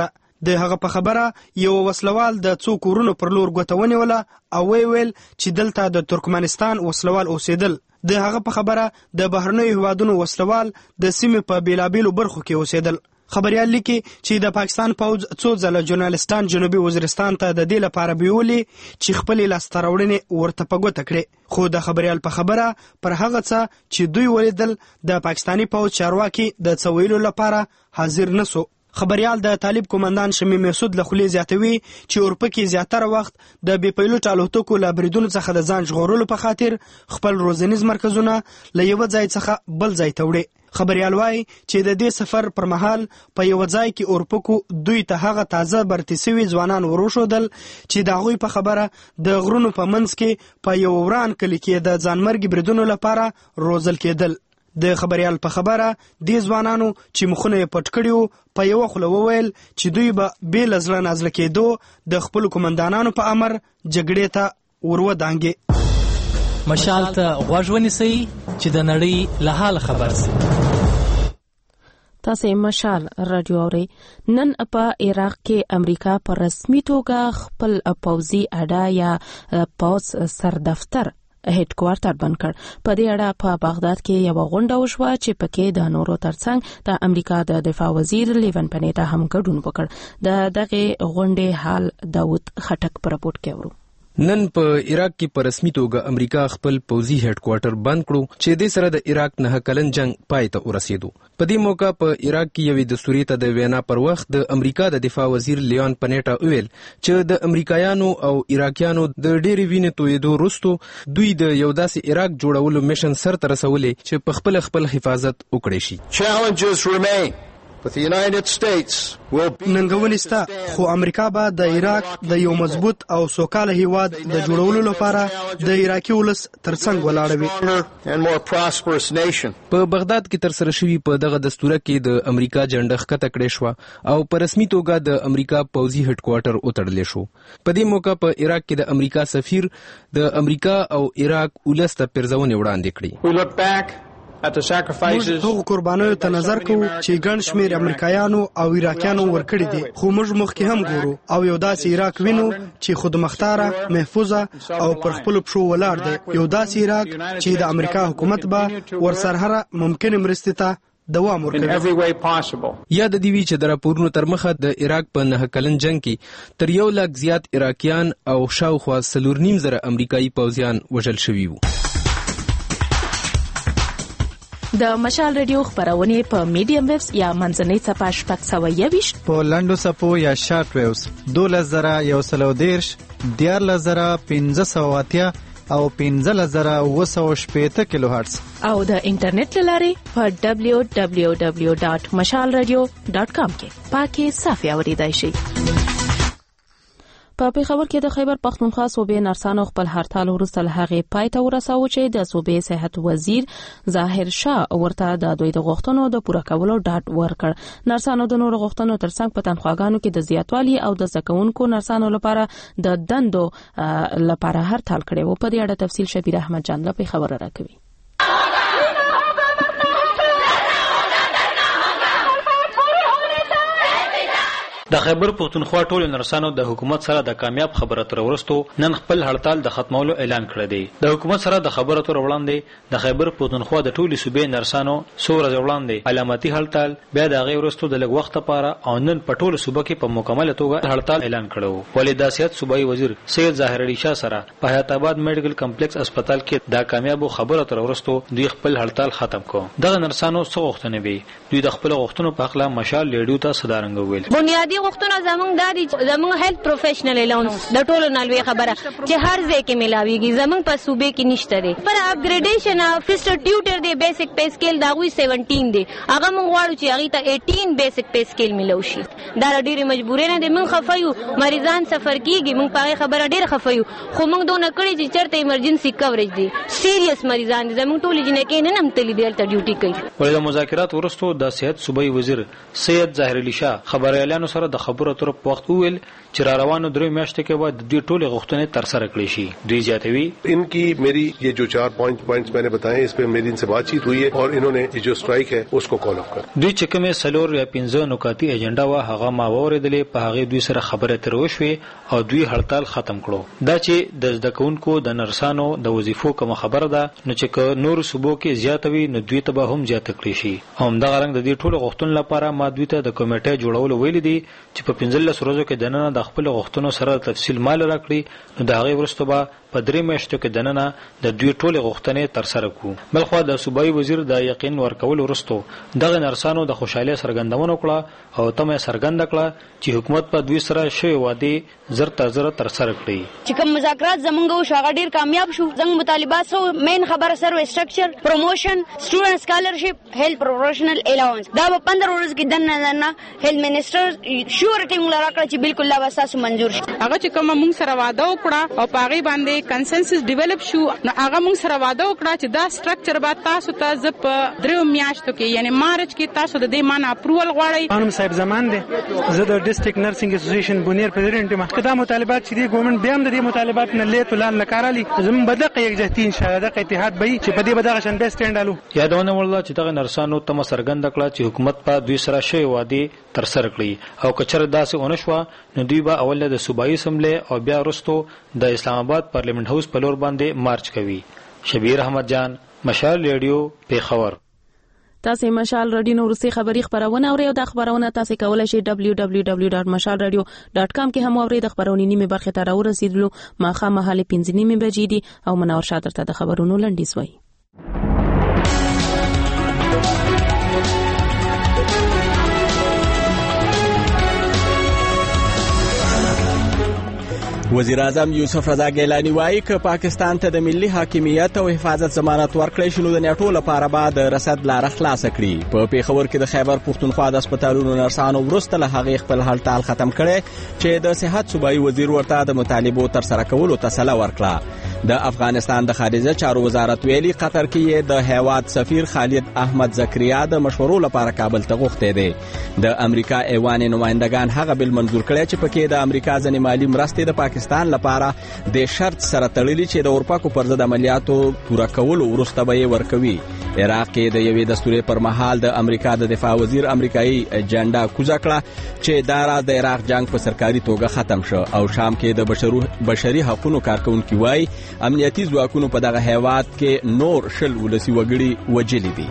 [SPEAKER 14] د هغه په خبره یو وسلوال د څو کورونو پر لور ګوته ونیوله او وی ویل چې دلته د ترکمنستان وسلوال اوسېدل. د هغه په خبره د بهرنیو هیوادونو وسلوال د سیمې په بیلابیلو برخو کې اوسېدل. خبريال لیکي چې د پاکستان پوځ څو ځله جورنالستان جنوبي وزیرستان ته د دې لپاره بیولي چې خپل لاسته راوړنې ورته په ګوته کړي، خو د خبريال په خبره پر هغه څه چې دوی ولیدل د پاکستاني پوځ چارواکي د څه ویلو لپاره حاضر نسو. خبريال د طالب کمانډان شمیم مسعود له خولې زیاتوي چې اورپکي زیاتره وخت د بي پایلوټ الوتکو له بریدونو څخه د ځان ژغورلو په خاطر خپل روزنیز مرکزونه له یو ځای څخه بل ځای ته وړي. خبريال وايي چې د دې سفر پر مهال په یو ځای کې اورپکو دوی ته هغه تازه برتي سوي ځوانان وروښودل چې د هغوی په خبره د غرونو په منځ کې په یو وران کلي کې د ځانمرګي بریدونو لپاره روزل کېدل. د خبريال په خبره د ځوانانو چې مخونه یې پټ کړي وو په یو خوله وویل چې دوی به بې له زړه نازله کېدو د خپلو قومندانانو په امر جګړې ته ورودانګي.
[SPEAKER 15] مشال ته غوږ ونیسئ چې د نړۍ له حاله خبر سئ.
[SPEAKER 1] تاسې مشال رادیو اورئ. نن په عراق کې امریکا په رسمي توګه خپل پوځي اډه یا پوځ سر دفتر هډ کوارټر بند کړ. په دې اړه په بغداد کې یو غونډه وشوه چې پکې د نورو ترڅنګ د امریکا د دفاع وزیر لیون پنیټا هم ګډون وکړ. د دغه غونډې حال داود خټک په راپورټ کې ورو.
[SPEAKER 11] نن په عراق کې په رسمي توګه امریکا خپل پوځي هډ کوارټر بند کړو چې د سره د عراق نه کلن جنگ پای ته ورسېدو. په دې موقع په عراق کې یوې دستوري ته د وینا پر وخت د امریکا د دفاع وزیر لیون پنیټا ویل چې د امریکایانو او عراقیانو د ډېرې وینې تویېدو وروسته دوی د یو داسې عراق جوړولو میشن سرته رسولې چې په خپل خپل حفاظت وکړي شي.
[SPEAKER 4] Challenges remain. But the United States will be
[SPEAKER 14] ننګونې سته، خو امریکا به د عراق د یو مضبوط او سوکاله هیواد د جوړولو لپاره د عراقي ولس ترڅنګ ولاړه وي.
[SPEAKER 4] and more prosperous nation.
[SPEAKER 11] په بغداد کې تر سره شوي په دغه دستوره کې د امریکا جنډه ښکته کړې شوه او په رسمي توګه د امریکا پوځي هډ کوارټر وتړلی شو. په دې موقع په عراق کې د امریکا سفیر د امریکا او عراق ولس ته پیرزونې وړاندې کړي.
[SPEAKER 14] We look back موږ هغو قربانیو ته نظر کوو چې ګڼ شمېر امریکایانو او عراقیانو ورکړي دي، خو موږ مخکې هم ګورو او یو داسې عراق وینو چې خودمختاره، محفوظه او پر خپلو پښو ولاړ دی. یو داسې عراق چې د امریکا حکومت به ورسره هره ممکنه مرستې ته دوام ورکوي.
[SPEAKER 11] یاد دی وی چې د راپورونو تر مخه د عراق په نه کلن جنگ کې تر یو لک زیات عراقیان او شاوخوا څلور نیم زره امریکایي پوځیان وژل شوي وو.
[SPEAKER 1] د مشال رادیو خبرونه په میډیم ویوز یا منځنۍ څپه شپږ سوه یویشت،
[SPEAKER 16] په لنډو څپو یا شارټ ویوز دولس زره یو سل او دېرش، دیارلس زره پنځه سوه اتیا او پنځلس زره اوه سوه شپېته کیلو هرتز،
[SPEAKER 1] او د انټرنیټ له لارې په ډبلیو ډبلیو ډبلیو ډاټ مشال رادیو ډاټ کام کې پاکي صافي اوریدای شئ. په پیښور کې د خیبر پختونخوا صوبې نرسانو خپل هړتال وروسته له هغې پای ته ورساوه چې د صوبې صحت وزیر ظاهر شاه ورته د دوی د غوښتنو د پوره کولو ډاډ ورکړ. نرسانو د نورو غوښتنو ترڅنګ په تنخواګانو کې د زیاتوالي او د زده کوونکو نرسانو لپاره د دندو لپاره هړتال کړی و. په دې اړه تفصیل شبیر احمد جان له پیښور راکوي.
[SPEAKER 17] د خیبر پختونخوا ټول نرسانو د حکومت سره د کامیاب خبرو تر ورستو نن خپل هړتال د ختمولو اعلان کړی دی. د حکومت سره د خبرو تر وړاندې د خیبر پختونخوا د ټولي صوبې نرسانو څو ورځې وړاندې علامتي هړتال بیا د هغې ورستو د لږ وخت لپاره او نن په ټوله صوبه کې په مکمله توګه هړتال اعلان کړی. ولې د صحت صوبایي وزیر سید ظاهر علي شاه سره په حیات آباد میډیکل کمپلیکس هسپتال کې د کامیابو خبرو تر ورستو دوی خپل هړتال ختم کړ. دغه نرسانو څو غوښتنې وي، دوی د خپل غوښتنو په اړه مشال لیډیو ته صدارنګ ویل.
[SPEAKER 18] بنیادی غوښتنه زمونږ دا دي چې زمونږ هیلث پروفیشنل الاونس د ټولو نالوي خبره چې هر ځای کې ملاويږي، زمونږ په صوبې کې نشته دي. پر اپګریډیشن افیسټر ټیوټر دی بیسیک پے سکیل دا وی سیونټین دی، هغه مونږ غواړو چې هغه ته ایټین بیسیک پے سکیل ملو شي. دا ډېری مجبورې نه دي، مونږ خفایو مریضان سفر کیږي، مونږ په خبره ډېر خفایو، خو مونږ دونه کړی چې چرته ایمرجنسي کوریج دي، سیریس مریضان دي، زمونږ ټول جنکې نه نم تللی دی ته ډیوټي کوي.
[SPEAKER 17] ولې د مذاکرات ورستو د صحت صوبایي وزیر سید ظاهر علي شاه خبريالانو سره د خبرو تر په وخت ویل چې را روانو درې میاشتو کې به د دوی ټولې غوښتنې تر سره کړې شي. دوی زیاتوي
[SPEAKER 3] इनकी मेरी ये जो चार point points मैंने बताए इस पे मेरी इनसे बातचीत हुई है और इन्होंने ये जो स्ट्राइक है उसको कॉल ऑफ कर.
[SPEAKER 17] دوی چې کومه سلور یا پنځه نکاتی ایجنډا وا هغه ما وریدلې په هغه دوی سره خبره تر وشوي او دوی هړتال ختم کړو. دا چې د زدکونکو د نرسانو د وظیفو کوم خبره ده نو چې نور صوبو کې زیاتوي نو دوی ته به هم زیات کړی شي. هم دا غرنګ د دې ټولو غوښتنو لپاره ما دوی ته د کمیټې جوړولو ویل دي چې په پنځلس ورځو کې دننه د خپل غوښتنو سره تفصیل مال راکړي نو دا غي ورسته به په درې میاشتو کې دننه د دوی ټولو غوښتنې تر سره کوو. بلخو د صوبایي وزیر د یقین ورکول ورسته دغه نرسانو د خوشاله سرګندونه کړه او تمه سرګند کړه چې حکومت په دوی سره شوی وعده زر تر زر تر سره کړي.
[SPEAKER 19] چې کوم مذاکرات زمونږ شو هغه ډیر کامیاب شو. زموږ مطالبات سو مین خبره سروي سټرکچر پروموشن سټوډنټ سکالرشپ هیلث پروفیشنل الاونس دا په پندرہ ورځې کې دنه دنه هیلث منسٹر شورټي موږ راکړه چې بالکل لا وساسو منزور شي.
[SPEAKER 20] هغه چې کوم موږ سره وعده وکړه او پاغي باندې کنسنسس ډیولپ شو نو هغه موږ سره وعده وکړه چې دا سټرکچر به تاسو ته ز په درو میاشتو کې یعنی مارچ کې تاسو د دې مان اپروول غواړئ.
[SPEAKER 14] انم صاحب زمان دي زه د ډیسټریکټ نرسنګ اسوسییشن بونیر پریزیډنټ ما کدا مطالبات چې دی ګورنمنت بیا هم د دې مطالبات نه لیت ولان لکارالي زمون بدقه یک جهتین شاده اتحاد به چې په دې بدغه شن بیس سټینډالو.
[SPEAKER 17] یادونه ولله چې دغه نرسانو تم سرګند کړه چې حکومت په دوی سره شوی وعده تر سره کړي او کچره داسې ونشوه نو دوی به اول د صوبایي اسمبلی او بیا وروسته د اسلام آباد پارلیمنت هاوس په لور باندې مارچ کوي. شبیر احمد جان، مشال ریډیو، پیښور.
[SPEAKER 1] تاسو مشال رادیو نو ورسي خبری خبرونه اورئ او د خبرونه تاسو کولای شئ دبلیو دبلیو دبلیو ډاټ مشال رادیو ډاټ کام کې هم اورئ. د خبرونې نیمه برخه ته راورسېدلو ماخه مهاله پنځه نیمه بجې دي او منور شاته ته د خبرونو لنډیز وایي.
[SPEAKER 2] وزیر اعظم یوسف رضا ګیلانی وایي چې پاکستان ته د ملي حاکمیت او حفاظت ضمانت ورکړی شنو د نیټو لپاره بعد رصد لار خلاص کړي. په پیښور کې د خیبر پښتونخوا د هسپتالونو نرسانو ورسته له هغه خپل هړتال ختم کړي چې د صحت صوبایي وزیر ورته د مطالبو تر سره کولو تسلا ورکړه. د افغانستان د خارجه چارو وزارت ویلي قطر کې د هیواد سفیر خالد احمد زکریا د مشورو لپاره کابل ته غوښتي دي. د امریکا ایوان نمائندگان هغه بل منظور کړي چې پکې د امریکا ځنې مالی مرستې د پاکستان لپاره د شرط سره تړلي چې د اورپاکو پر ضد عملیاتو پوره کولو ورسته به ورکوي. عراق کې د یوې دستوري پر مهال د امریکا د دفاع وزیر امریکایي اجنډا کوزا کړه چې دارا د عراق جنگ په سرکاري توګه ختم شو. او شام کې د بشري حقوقو کارکونکو وایي امنیتي ځواکونو په دغه هیواد کې نور شل ولسی وګړي وجلي دي.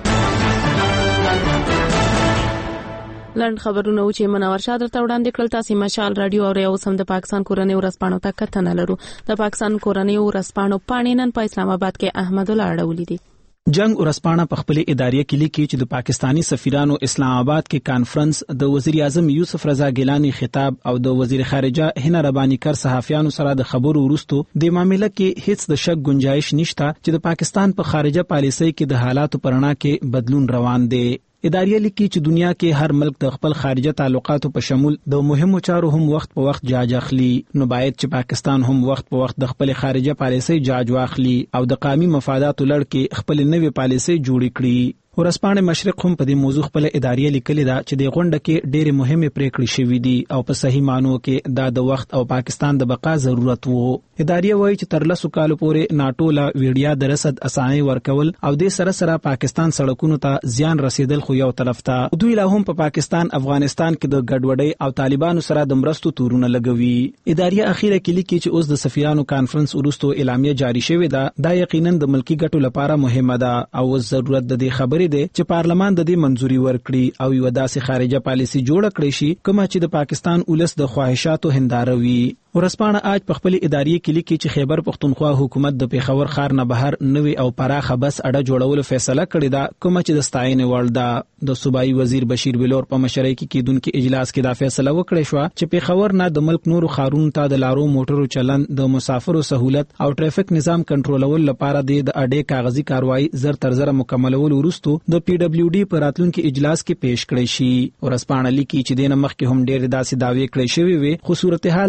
[SPEAKER 1] لند خبرونه او چې منور شاه درته وړاندې کړل. تاسو مشال رادیو او اوس هم د پاکستان کورنۍ ورسپانو ته کتنه لرو. د پاکستان کورنۍ ورسپانو پانینن په اسلام آباد کې احمد الله اړولې دي.
[SPEAKER 7] جنگ ورسپانه په خپل ادارې کې لیکي چې د پاکستانی سفیرانو اسلام آباد کې کانفرنس د وزیر اعظم یوسف رضا ګیلانی خطاب او د وزیر خارجه هنا ربانی کر صحافیانو سره د خبرو وروسته د معاملې کې هیڅ د شک گنجائش نشته چې د پاکستان په خارجه پالیسۍ کې د حالاتو پرنا کې بدلون روان دی. ادارې لیکي چې دنیا کې هر ملک د خپل خارجه تعلقاتو په شمول د مهمو چارو هم وخت په وخت جاج اخلي. نو باید چې پاکستان هم وخت په وخت د خپل خارجه پالیسۍ جاج واخلي او د قومي مفاداتو لړ کې خپل نوې پالیسۍ جوړې کړي. ورسپانه مشرق هم په دې موضوع خپل ادارې لیکلي دا چې د غونډه کې ډېرې مهمه پریکړې شوې دي او په صحیح مانو کې دا د وخت او پاکستان د بقا ضرورت وو. ادارې وایي چې تر لسو کالو پورې ناټو لا ویډیا د رصد اسانۍ ورکول او د سره سره پاکستان سړکونو ته زیان رسیدل خو یو طرف ته. دوی لا هم په پا پاکستان افغانستان کې د ګډوډۍ او طالبانو سره د مرستو تورونه لګوي. ادارې اخیره کې لیکي چې اوس د سفیرانو کانفرنس وروسته اعلامیه جاری شوې ده. دا یقینا د ملکی ګټو لپاره مهمه ده او ضرورت د دې خبرې دی چې پارلمان د دې منځوري ورکړي او یو داسې خارجه پالیسي جوړ کړي شي کومه چې د پاکستان ولس د خواهشاتو هنداره وي. ورسپانه آج په خپل ادارې کې لیکي چې خیبر پښتونخوا حکومت د پیښور ښار نه بهر نوې او پراخه بس اډه جوړولو فیصله کړې ده کومه چې د ستاینې وړ ده. د صوبایي وزیر بشیر بلور په مشرۍ کې کیدونکو اجلاس کې دا فیصله وکړې شو چې پیښور نه د ملک نورو ښارونو ته د لارو موټرو چلن د مسافرو سہولت او ټریفیک نظام کنټرولول لپاره د اډې کاغذي کاروایی زر تر زر مکملول وروسته د پی ډبلیو ډي په راتلونکي اجلاس کې پیښ کړی شي. ورسپانه لیکي چې د نمخ کې هم ډېر داسې داوی کړی شوی وي خو صورتحال دا دی چې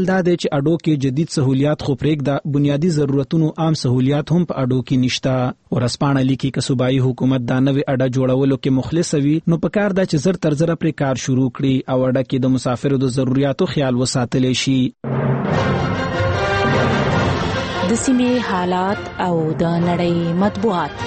[SPEAKER 7] دې اډو کې جدید سہولیات خو پرېږده بنیادی ضرورتونو عام سہولیات هم په اډو کې نشته. ورسپانه لیکي که صوبایي حکومت دا نوې اډه جوړولو کې مخلص وي نو پکار ده چې زر تر زر پرې کار شروع کړي او اډه کې د مسافرو د ضرورتو خیال وساتلی شي.
[SPEAKER 1] د سیمې حالات او د نړۍ مطبوعات.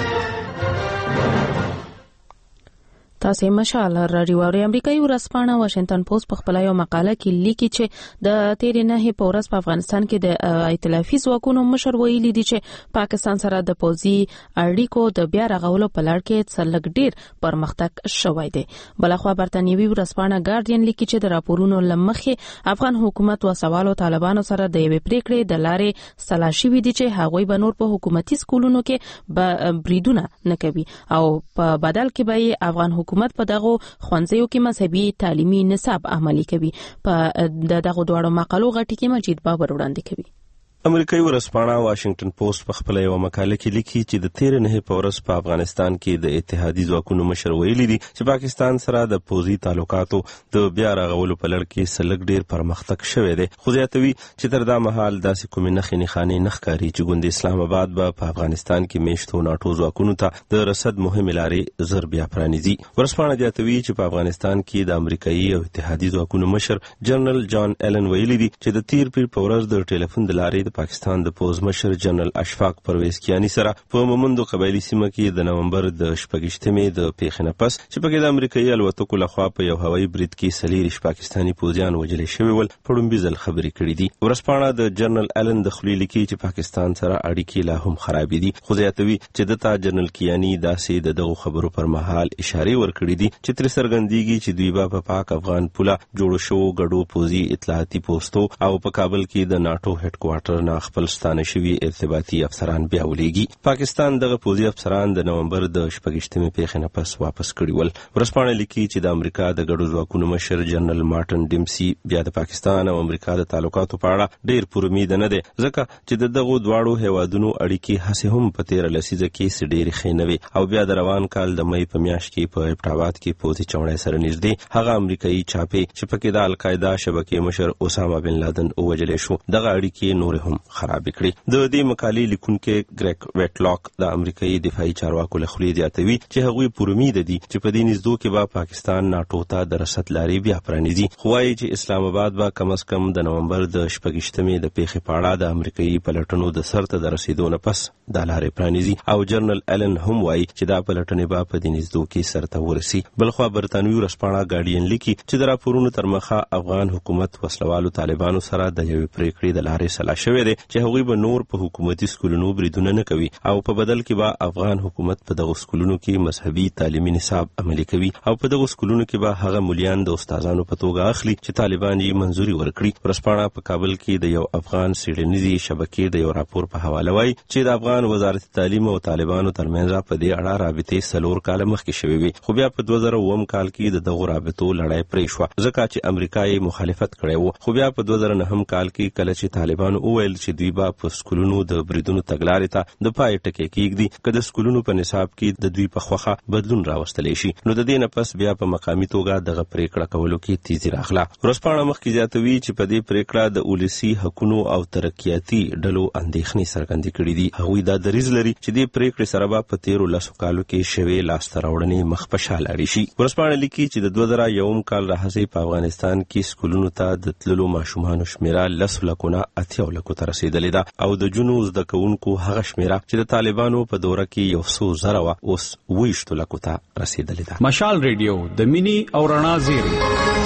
[SPEAKER 1] تاسو مشال رادیو او امریکایي ورځپاڼه واشنگټن پوسټ په خپل یو مقاله کې لیکي چې د تیرې نهې په ورځ په افغانستان کې د ائتلافي ځواکونو مشر ویلي دي چې پاکستان سره د پوځي اړیکو د بیا رغولو په لړ کې څلګ ډیر پرمختګ شوی دی. بلخوا برتانیوي ورځپاڼه ګارډین لیکي چې د راپورونو لمخې افغان حکومت و سوالو طالبانو سره د یوې پریکړې د لارې سلاشي وي دي چې هغوی به نور په حکومتي سکولونو کې به بریدونه نه کوي او په بدل کې به افغان حکومت حکومت په دغه خوانځیو کې مذهبي تعلیمي نصاب عملي کوي. په دغه دوړو مقالو غټي کې مجید بابر وړاندې کوي.
[SPEAKER 21] امریکایي ورځپاڼه واشنگټن پوسټ په خپل یو مقاله کې لیکي چې د تیر نه په ورځ په افغانستان کې د اتحادي ځواکونو مشر ویلي دي چې پاکستان سره د پوځي تعلقاتو د بیا رغولو په لړ کې سلګ ډیر پرمختګ شوی دی. خو زیاتوي چې تر دا مهال داسې کومې نښې نښانې نه ښکاري چې ګوند اسلام آباد به په افغانستان کې میشتو ناټو ځواکونو ته د رسد مهمې لارې زر بیا پرانیزي. ورځپاڼه زیاتوي چې په افغانستان کې د امریکایي او اتحادي ځواکونو مشر جنرال جان ایلن ویلي دي چې د تیر پیر په ورځ د ټلیفون د لارې پاکستان د پوز مشر جنرال اشفاق پرویز کیانی سره په مومندو قبایلی سیمه کې د نومبر د شپږشتمې د پیښې نه پس چې پکې د امریکایي الوتکو لخوا په یو هوایي برید کې سلیریش پاکستانی پوځیان وژل شوي ول په لومړي ځل خبرې کړې دي. ورځپاڼه د جنرال ایلن د خولې لیکي چې پاکستان سره اړیکې لا هم خراب دي. خو زیاتوي چې دته جنرال کیانی داسې د دغه خبرو پر مهال اشاره ورکړې دي چې تر څرګندېږي چې دوی به په پاک افغان پوله جوړ شو غډو پوځي اطلاعاتي پوسټو او په کابل کې د ناټو هډ کوارټر نه خپل ستانه شوي ارتباطي افسران بیا ولېږي. پاکستان دغه پوځي افسران د نومبر د شپږشتمې پیښې نه پس واپس کړي ول. ورځپاڼه لیکي چې د امریکا د ګډو ځواکونو مشر جنرال مارټن ډیمسي بیا د پاکستان او امریکا د تعلقاتو په اړه ډیر پر امید نه دی ځکه چې د دغه دواړو هیوادونو اړیکې هڅه هم په تیر لسیزه کې سډېری خینوي او بیا د روان کال د مې په میاشت کې په ابټاوات کې پوځي چوڼې سره نږدې هغه امریکایي چاپې چې پکې د القاعده شبکې مشر اسامه بن لادن ووژل شو دغه اړیکې نور هم خراب کړي. د دې مقالې لیکونکي ګریګ ویټلاک د امریکایي دفاعي چارواکو له خولې زیاتوي چې هغوی پر امید دي چې په دې نږدو کې به پاکستان ناټو ته د رسد لارې بیا پرانیزي. خو وايي چې اسلام آباد به کم از کم د نومبر د شپږشتمې د پیښې په اړه د امریکایي پلټنو د سرته د رسیدو نه پس د لارې پرانیزي او جنرال ایلن هم وايي چې دا پلټنې به په دې نږدو کې سرته ورسي. بلخوا برتانوي ورځپاڼه ګارډین لیکي چې د راپورونو تر مخه افغان حکومت وسلوالو طالبانو سره د یوې پریکړې د لارې سلا شوې ده چې هغوی به نور په حکومتي سکولونو بریدونه نه کوي او په بدل کې به افغان حکومت په دغه سکولونو کې مذهبي تعلیمي نصاب عملي کوي او په دغه سکولونو کې به هغه مليان د استادانو په توګه اخلي چې طالبان یې منځوري ورکړي. ورځپاڼه په کابل کې د یو افغان سیډنیزي شبکې د یو راپور په حواله وایي چې د افغان وزارت تعلیم او طالبانو ترمنځ په دې اړه رابطې سلور کال مخکې شوې وي خو بیا په دوه زره اووه کال کې د دغه رابطو لړۍ پرې شوه ځکه چې امریکا یې مخالفت کړی و. خو بیا په دوه زره نهم کال کې کله چې طالبان وویل چې دوی به په سکولونو د بریدونو تګلارې ته د پای ټکی کېږدي که د سکولونو په نصاب کې د دوی په خوخه بدلون راوستلی شي نو د دې نه پس بیا په مقامي توګه دغه پریکړه کولو کې تیزی راغله. ورځپاڼه مخکې زیاتوي چې په دې پریکړه د ولسي حقوقو او ترقیاتي ډلو اندېښنې څرګندې کړې دي. هغوی دا دریځ لري چې دې پریکړې سره به په تیرو لسو کالو کې شوې لاسته راوړنې مخ په شا لاړې شي. ورځپاڼه لیکي چې د دوه زره یوم کال راهیسې په افغانستان کې سکولونو ته د تللو ماشومانو شمیره لسو لکو نه اتیا لکو ته رسېدلې ده او د جنو زده کوونکو هغه شمیره چې د طالبانو په دوره کې یو څو زره وه اوس اوویشتو لکو ته رسېدلې ده.
[SPEAKER 22] مشال ریډیو د مینې او رڼا زیری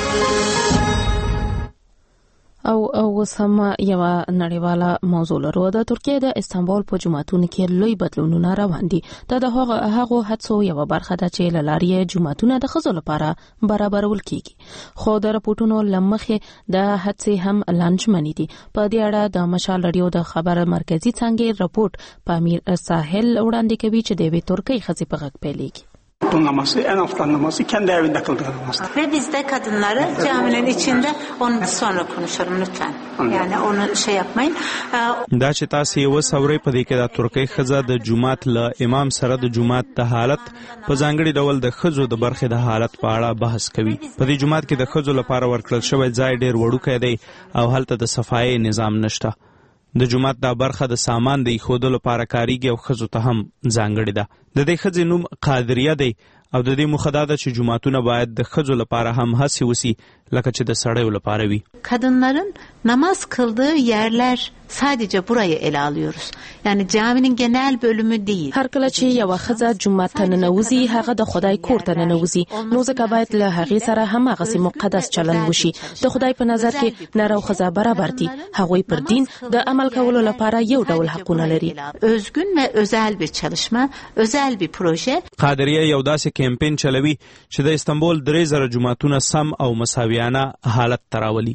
[SPEAKER 1] او اوس هم یو نړیواله موضوع لرو. د ترکیه د استانبول په جوماتونو کې لوی بدلونونه روان دي. دا د هغه هغه هڅو یو برخه ده چې له لارې جوماتونه د ښځو لپاره برابرول کیږي. خو د راپورټونو لمخې د هڅې هم لانجمنې دي. په دې اړه د مشال رادیو د خبر مرکزی څنګه راپورټ په امیر ساحل وړاندې کوي چې د وی ترکیه ښځې په غږ پیلېږي.
[SPEAKER 8] Bunlaması en aftanlaması kendi evinde kıldırılması.
[SPEAKER 9] Ve bizde kadınları caminin içinde onu sonra konuşalım lütfen. Yani onu şey yapmayın.
[SPEAKER 14] دا چې تاسو یو سوري په دې کې د ترکیه خزه د جمعات له امام سره د جمعات د حالت په ځانګړي ډول د خزو د برخې د حالت په اړه بحث کوي. په دې جمعات کې د خزو لپاره ورکړل شوی ځای ډیر وړوکی دی او هلته د صفایي نظام نشته. د جمعات دا برخه د سامان د ایښودلو لپاره کاریږي او خزو ته هم ځانګړې ده. د دې خزې نوم قادریه دی او د دې موخه دا ده چې جمعاتونه باید د خزو لپاره هم هسې وسی لکه چې د سړیو لپاره وي.
[SPEAKER 9] Kadınların namaz kıldığı yerler sadece burayı ele alıyoruz. Yani caminin genel bölümü değil.
[SPEAKER 1] هر کله چې یو خزه جمعه ته ننوځي هغه د خدای کور ته ننوځي نو ځکه باید له هغې سره هم هغه مقدس چلند وشي. د خدای په نظر کې نر او ښځه برابر دي. هغوی پر دین د عمل کولو لپاره یو ډول حقونه لري.
[SPEAKER 9] Özgün ve özel bir çalışma, özel bir proje.
[SPEAKER 14] قادریه یو داسې کمپین چلوي چې د استانبول درې زره جمعتونه سم او مساویانه حالت تراولي.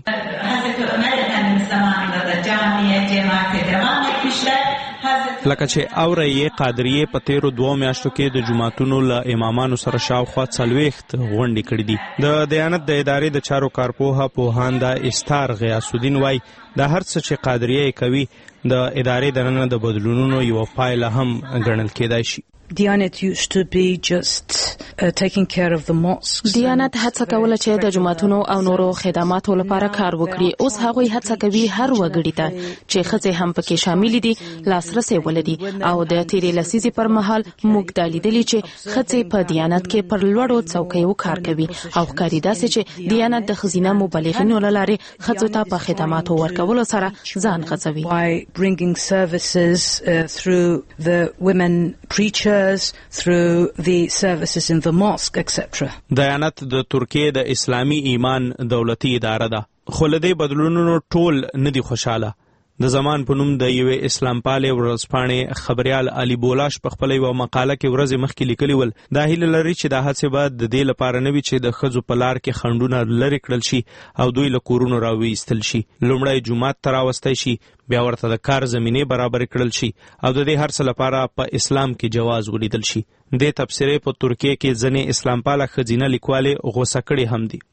[SPEAKER 14] لکه چې اورې قادریه په تیرو دوه میاشتو کې د جمعتونو له امامانو سره شاوخوا څلوېښت غونډې کړې دي. د دیانت د ادارې د چارو کارپوهه پوهاند استار غیاث الدین وایي دا هر څه چې قادریه کوي د ادارې دننه د بدلونونو یو پایله هم ګڼل کېدای شي.
[SPEAKER 23] Diyanet used to be just uh, taking care of the mosques.
[SPEAKER 1] دیانت هڅه کوله چې د جماعتونو او نورو خدماتو لپاره کار وکړي. اوس هغوی هڅه کوي هر وګړي ته چې ښځې هم پکې شامل دي لاسرسي ولري او د تیرې لسیزې پر مهال موږ د لیدلې چې ښځې په دیانت کې پر لوړو څوکیو کار کوي او ښکاري داسې چې دیانت د ښځینه مبلغینو له لارې ښځو ته په خدماتو ورکولو سره ځان غځوي.
[SPEAKER 23] By bringing services uh, through the women preachers, through the services in the mosque, et cetera.
[SPEAKER 14] دیانت د ترکیه د اسلامی ایمان دولتي اداره ده. خو له دې بدلونونو ټول نه دي خوشاله. د زمان په نوم د یوې اسلام پالې ورځپاڼې خبریال علي بولاش په خپله یوه مقاله کې ورځې مخکې لیکلي ول دا هیله لري چې دا هڅې به د دې لپاره نه وي چې د ښځو په لار کې خنډونه لرې کړل شي او دوی له کورونو راویستل شي. لومړی جومات ته راوستی شي بیا ورته د کار زمینې برابرې کړل شي او د دې هر څه لپاره په اسلام کې جواز ولیدل شي. دې تبصرې په ترکیه کې ځینې اسلام پاله ښځینه لیکوالې غوسه کړې هم دي.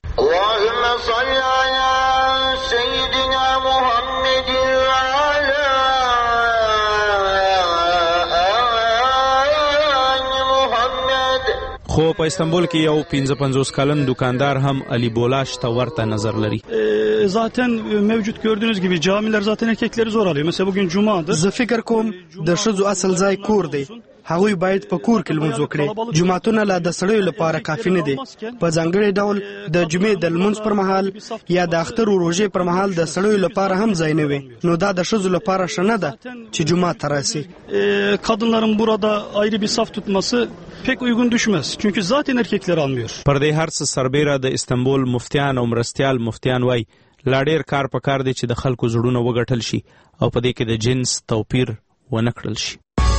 [SPEAKER 14] خو په استانبول کې یو پنځه پنځوس کلن دکاندار هم علي بولاش ته ورته نظر لري.
[SPEAKER 8] Zaten mevcut gördüğünüz gibi camiler zaten erkekleri zor alıyor. Mesela bugün cumadır.
[SPEAKER 14] زه فکر کوم د ښځو اصل ځای کور دی. هغوی باید په کور کې لمونځ وکړي. جماعتونه لا د سړیو لپاره کافي نه دي. په ځانګړي ډول د جمعې د لمونځ پر مهال یا د اختر او روژې پر مهال د سړیو لپاره هم ځای نه وي. نو دا د ښځو لپاره ښه نه ده چې جومات ته راسي.
[SPEAKER 8] Kadınların burada ayrı bir saf tutması pek uygun düşmez. Çünkü zaten erkekler almıyor.
[SPEAKER 14] پر دې هر څه سربیره د استانبول مفتیان او مرستیال مفتیان وای لا ډېر کار پکار دی چې د خلکو زړونه وګټل شي او په دې کې د جنس توپیر ونه کړل شي.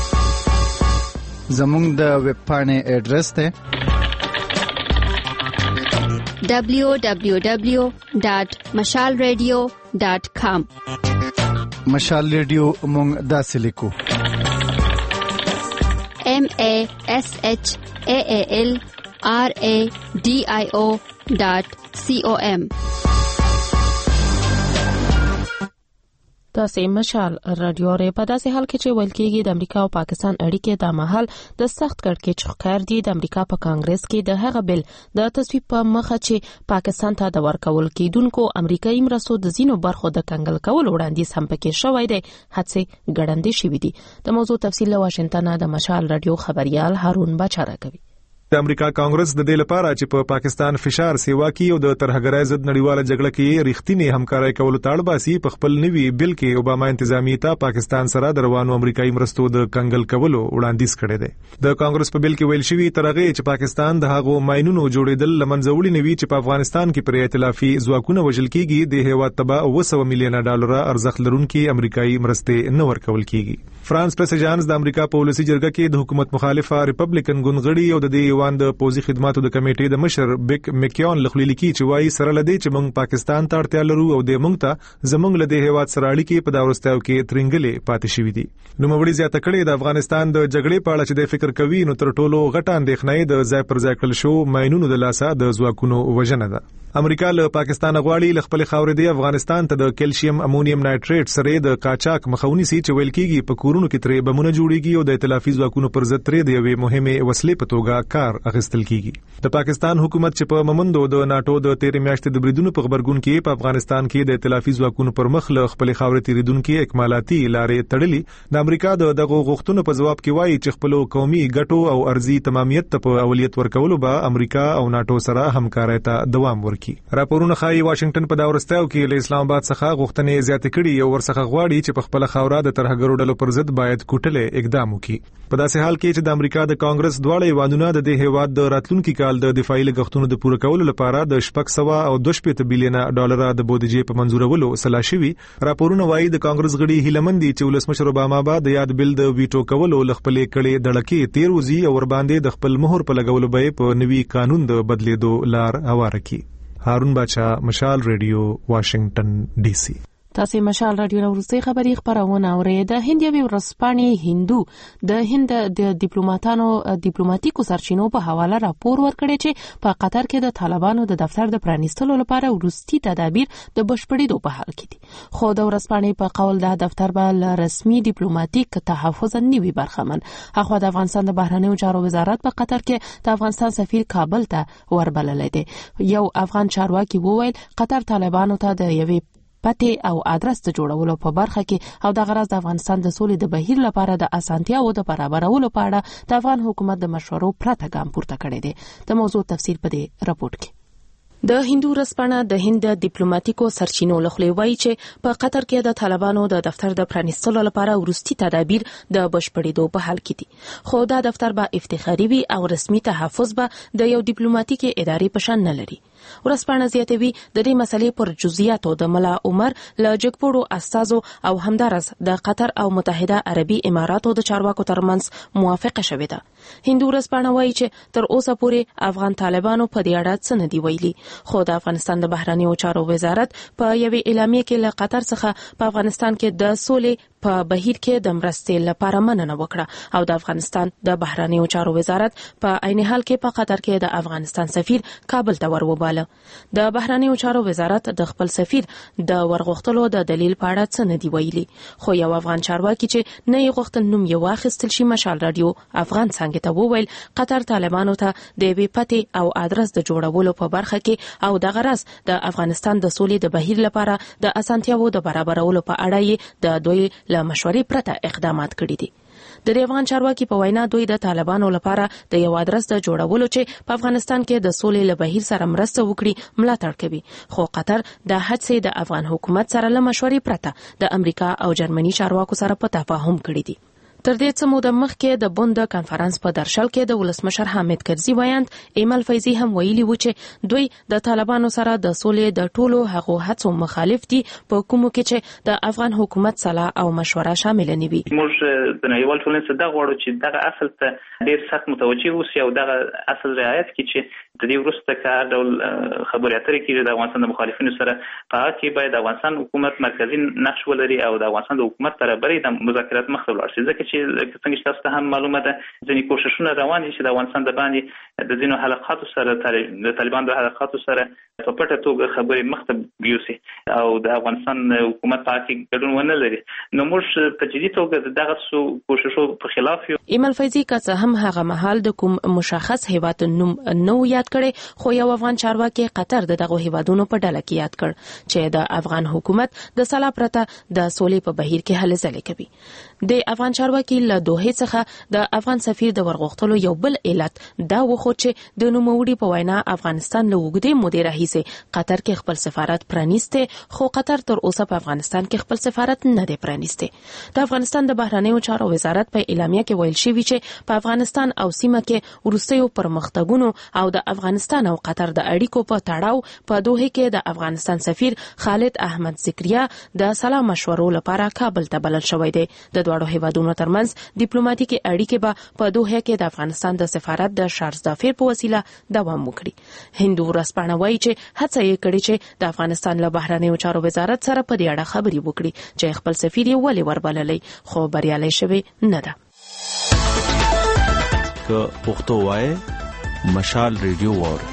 [SPEAKER 16] زموږ د ویب پاڼې اډرس دی
[SPEAKER 24] دبلیو دبلیو دبلیو ډاټ مشال ریډیو ډاټ کام.
[SPEAKER 16] مشال ریډیو موږ داسې لیکو
[SPEAKER 24] M A S H A A L R A D I O dot C O M.
[SPEAKER 1] تاسې مشال رادیو ری په داسې حال کې چې ویل کېږي د امریکا او پاکستان اړیکې د مهال د سخت کړکېچ ښکار دي. د امریکا په کانګرس کې د هغه بل د تصویب په مخه چې پاکستان ته د ورکول کېدونکو امریکایي مرستو د ځینو برخو د کنګل کولو وړاندیز هم پکې شوی دی. هڅې ګړندې شوې دي. د موضوع تفصیل له واشنگټن د مشال رادیو خبريال هارون بچاره کوي.
[SPEAKER 25] د امریکا کانګرس د دې لپاره چې په پا پاکستان فشار سیوا کوي او د ترهګرۍ ضد نړیواله جګړه کې ریښتینی همکاري کولو ته اړ باسي په خپل نوي بل کې اوباما انتظامیه ته پاکستان سره د روانو امریکایي مرستو د کنګل کولو وړاندیز کړی دی. د کانګرس په بل کې ویل شوی ترغه چې پاکستان د هغو ماينونو جوړیدل لمنځولي نوي چې په افغانستان کې پر ائتلافي ځواکونه وژل کیږي د هیواد تبا اوه سوه میلیون ډالر ارزښت لرونکي امریکایي مرستې نه ورکول کیږي. فرانس پریس ایجانس د امریکا په ولسی جرګه کې د حکومت مخالفه ریپبلیکن ګوندغړي او د دې طالبان د پوزي خدماتو د کمیټې د مشر بیک میکیون لخوا لیکي چې وایي سره لدی چې موږ پاکستان ته اړتیا لرو او د موږ ته زموږ له هیواد سره اړیکې په دا ورستیو کې ترنګلې پاتې شوې دي. نو موري زیاته کړې د افغانستان د جګړې په اړه چې د فکر کوي نو تر ټولو غټه اندېښنه د ځای پر ځای کړل شو ماینونو د لاسه د ځواکونو وژنه ده. امریکا له پاکستان غواړي له خپل خاورې د افغانستان ته د کیلشیم امونیم نایټریټ سره د قاچاق مخاوني سي چې ویل کېږي په کورونو کې ترې بمونه جوړيږي او د ائتلافي ځواکونو پر ضد ترې د یوې مهمه وسلې په توګه کار اخیستل کېږي. د پاکستان حکومت چې په ممندو د ناتو د تیرې میاشتې د بریدونو په خبرګون کې په افغانستان کې د ائتلافي ځواکونو پر مخ له خپل خاورې تیریدونکو اکمالاتي لارې تړلې د امریکا د دغه غوښتنو په جواب کې وایي چې خپل قومي ګټو او ارزي تمامیت ته په اولویت ورکولو به امریکا او ناتو سره همکارۍ ته دوام ورکړي. راپورونه ښایي واشنگټن په دا ورستیو کې له اسلام آباد څخه غوښتنې زیاتې کړي او ورڅخه غواړي چې په خپل خاوره د ترهګرو ډلو پر ضد باید کوټلې اقدام وکړي. په داسې حال کې چې د امریکا د کانګرس دواړه ایوانونه د دې هیواد د راتلونکي کال د دفاعي لګښتونو د پوره کولو لپاره د شپږ سوه او دوه شپېته بلینه ډالر د بودیجې په منزورولو سلا شوي. راپورونه وایي د کانګرس غړي هیلمن دي چې ولسمشر اوباما به د یاد بل د ویټو کولو لخپلې کړي دړکې تیر وزي او ور باندې د خپل مهر په لګولو به په نوي قانون د بدلیدو لار هواره کړي. هارون باچا، مشال ریډیو، واشنگټن ډي سي.
[SPEAKER 1] تاسو مشال رادیو وروستي خبري خبرونه اورئ. د هند یو ورسپانې هندو د هند د ډیپلوماټانو ډیپلوماټیکو سرچینو په حواله راپور ورکړی چې په قطر کې د طالبانو د دفتر د پرانیستلو لپاره وروستي تدابیر د بشپړېدو په حال کې دي. خو د ورسپانې په قول د دفتر به رسمي ډیپلوماټیک تحفظ نیوي برخمن. هغه د افغانستان د بهرنیو چارو وزارت په قطر کې د افغانستان سفیر کابل ته وربللی دی. یو افغان چارواکي وویل قطر طالبانو ته د یوې پته او ادرس ته جوړولو په برخه کې او د غرض د افغانستان د سولې د بهیر لپاره د اسانتیاو د برابرولو په اړه د افغان حکومت د مشورو پرته ګام پورته کړی دی. د موضوع تفصیل په دې راپورټ کې. د هندو رسپانه د هند ډیپلوماټیکو سرچینو لخوا وایي چې په قطر کې د طالبانو د دفتر د پرانیستلو لپاره وروستي تدابیر د بشپړېدو په حال کې دي. خو دا دفتر به افتخاري وي او رسمي تحفظ به د یو ډیپلوماټیکي ادارې په شان نه لري. ورسپانه زیاتوي د دې مسلې پر جزئیاتو د ملا عمر له جګپوړو استازو او همدارس د قطر او متحده عربي اماراتو د چارواکو ترمنځ موافقه شوې ده. هندو ورسپانه وایي چې تر اوسه پورې افغان طالبانو په دې اړه څه نه دی ویلي. خو د افغانستان د بهرنیو چارو وزارت په یوې اعلامیه کې له قطر څخه په افغانستان کې د سولې په بهیر کې د مرستې لپاره مننه وکړه او د افغانستان د بهرنیو چارو وزارت په عین حال کې په قطر کې د افغانستان سفیر کابل ته وروباله. د بهرنیو چارو وزارت د خپل سفیر د ورغښتلو د دلیل په اړه څه نه دی ویلي. خو یو افغان چارواکي چې نه یې غوښتل نوم یې واخیستل شي مشال رادیو افغان څنګه ته وویل قطر طالبانو ته د یوې پته او ادرس د جوړولو په برخه کې او د غرض د افغانستان د سولې د بهیر لپاره د اسانتیاو د برابرولو په اړه یې د دوی له مشورې پرته اقدامات کړي دي. د افغان چارواکي په وینا دوی د طالبانو لپاره د یو ادرس د جوړولو چې په افغانستان کې د سولې له بهیر سره مرسته وکړي ملاتړ کوي. خو قطر د هڅې د افغان حکومت سره له مشورې پرته د امریکا او جرمني چارواکو سره په تفاهم کړی دي. تر دې څه موده مخکې د بوند کانفرنس په درشل کې د ولسمشر حامد کرزي ویاند ایمل فیضي هم ویلي و چې دوی د طالبانو سره د سولې د ټولو هغو هڅو مخالف دي په کومو کې چې د افغان حکومت صلاح او مشوره شامل نه وي.
[SPEAKER 5] موږ د نړیوال ټولنې څخه دا غواړو چې دغه اصل ته ډیر سخت متوجه اوسي او دغه اصل رعایت کړي چې د دې وروسته کار ډول خبرې اترې کیږي د افغانستان د مخالفینو سره په هغه کې باید د افغانستان حکومت مرکزی نقش ولري او د افغانستان د حکومت برابرۍ د مذاکرات مخ ته ولاړ شي. ځکه چې څنګه تاسو ته هم معلومه ده ځینې کوښښونه روان دي چې د افغانستان د باندې د ځینو حلقاتو سره د طالبان د حلقاتو سره په پټه توګه خبرې مخ ته یوسي او د افغانستان حکومت په کې ګډون ونه لري. نو موږ په جدي توګه دغه څو کوښښو په خلاف یو.
[SPEAKER 1] ایمل فیضي که څه هم هغه مهال د کوم مشخص هیواد نوم نو یاد کړي خو یو افغان چارواکي قطر د دغه هیوادونو په ډله کې یاد کړ چې د افغان حکومت د صلاح پرته د سولې په بهیر کې هلې ځلې کوي. د افغان چارواکي له دوه څخه د افغان سفیر د ورغښتلو یو بل علت دا وخت چې د نوموړي په وینا افغانستان له وګړي مودې راهیسې قطر کې خپل سفارت پرانیسته خو قطر تر اوسه په افغانستان کې خپل سفارت نه دی پرانیسته. د افغانستان د بهرنیو چارو وزارت په اعلامیه کې ویل شوی چې په افغانستان او سیمه کې وروستیو پرمختګونو او د افغانستان او قطر د اړیکو په تړاو په دوه کې د افغانستان سفیر خالد احمد ذکریا د سلام مشورو لپاره کابل ته بلل شوی دی. د دوه هیوادونو ترمنځ ډیپلوماټیکي اړیکې به په دوه کې د افغانستان د سفارت د شارژ دفتر سفیر په وسیله دوام وکړي. هندو ورځپاڼه وایي چې هڅه یې کړې چې د افغانستان له بهرنیو چارو وزارت سره په دې اړه خبرې وکړي چې خپل سفیر یې ولې وربللی، خو بریالۍ شوې نه ده.
[SPEAKER 6] که پښتو وایي مشال ریډیو وور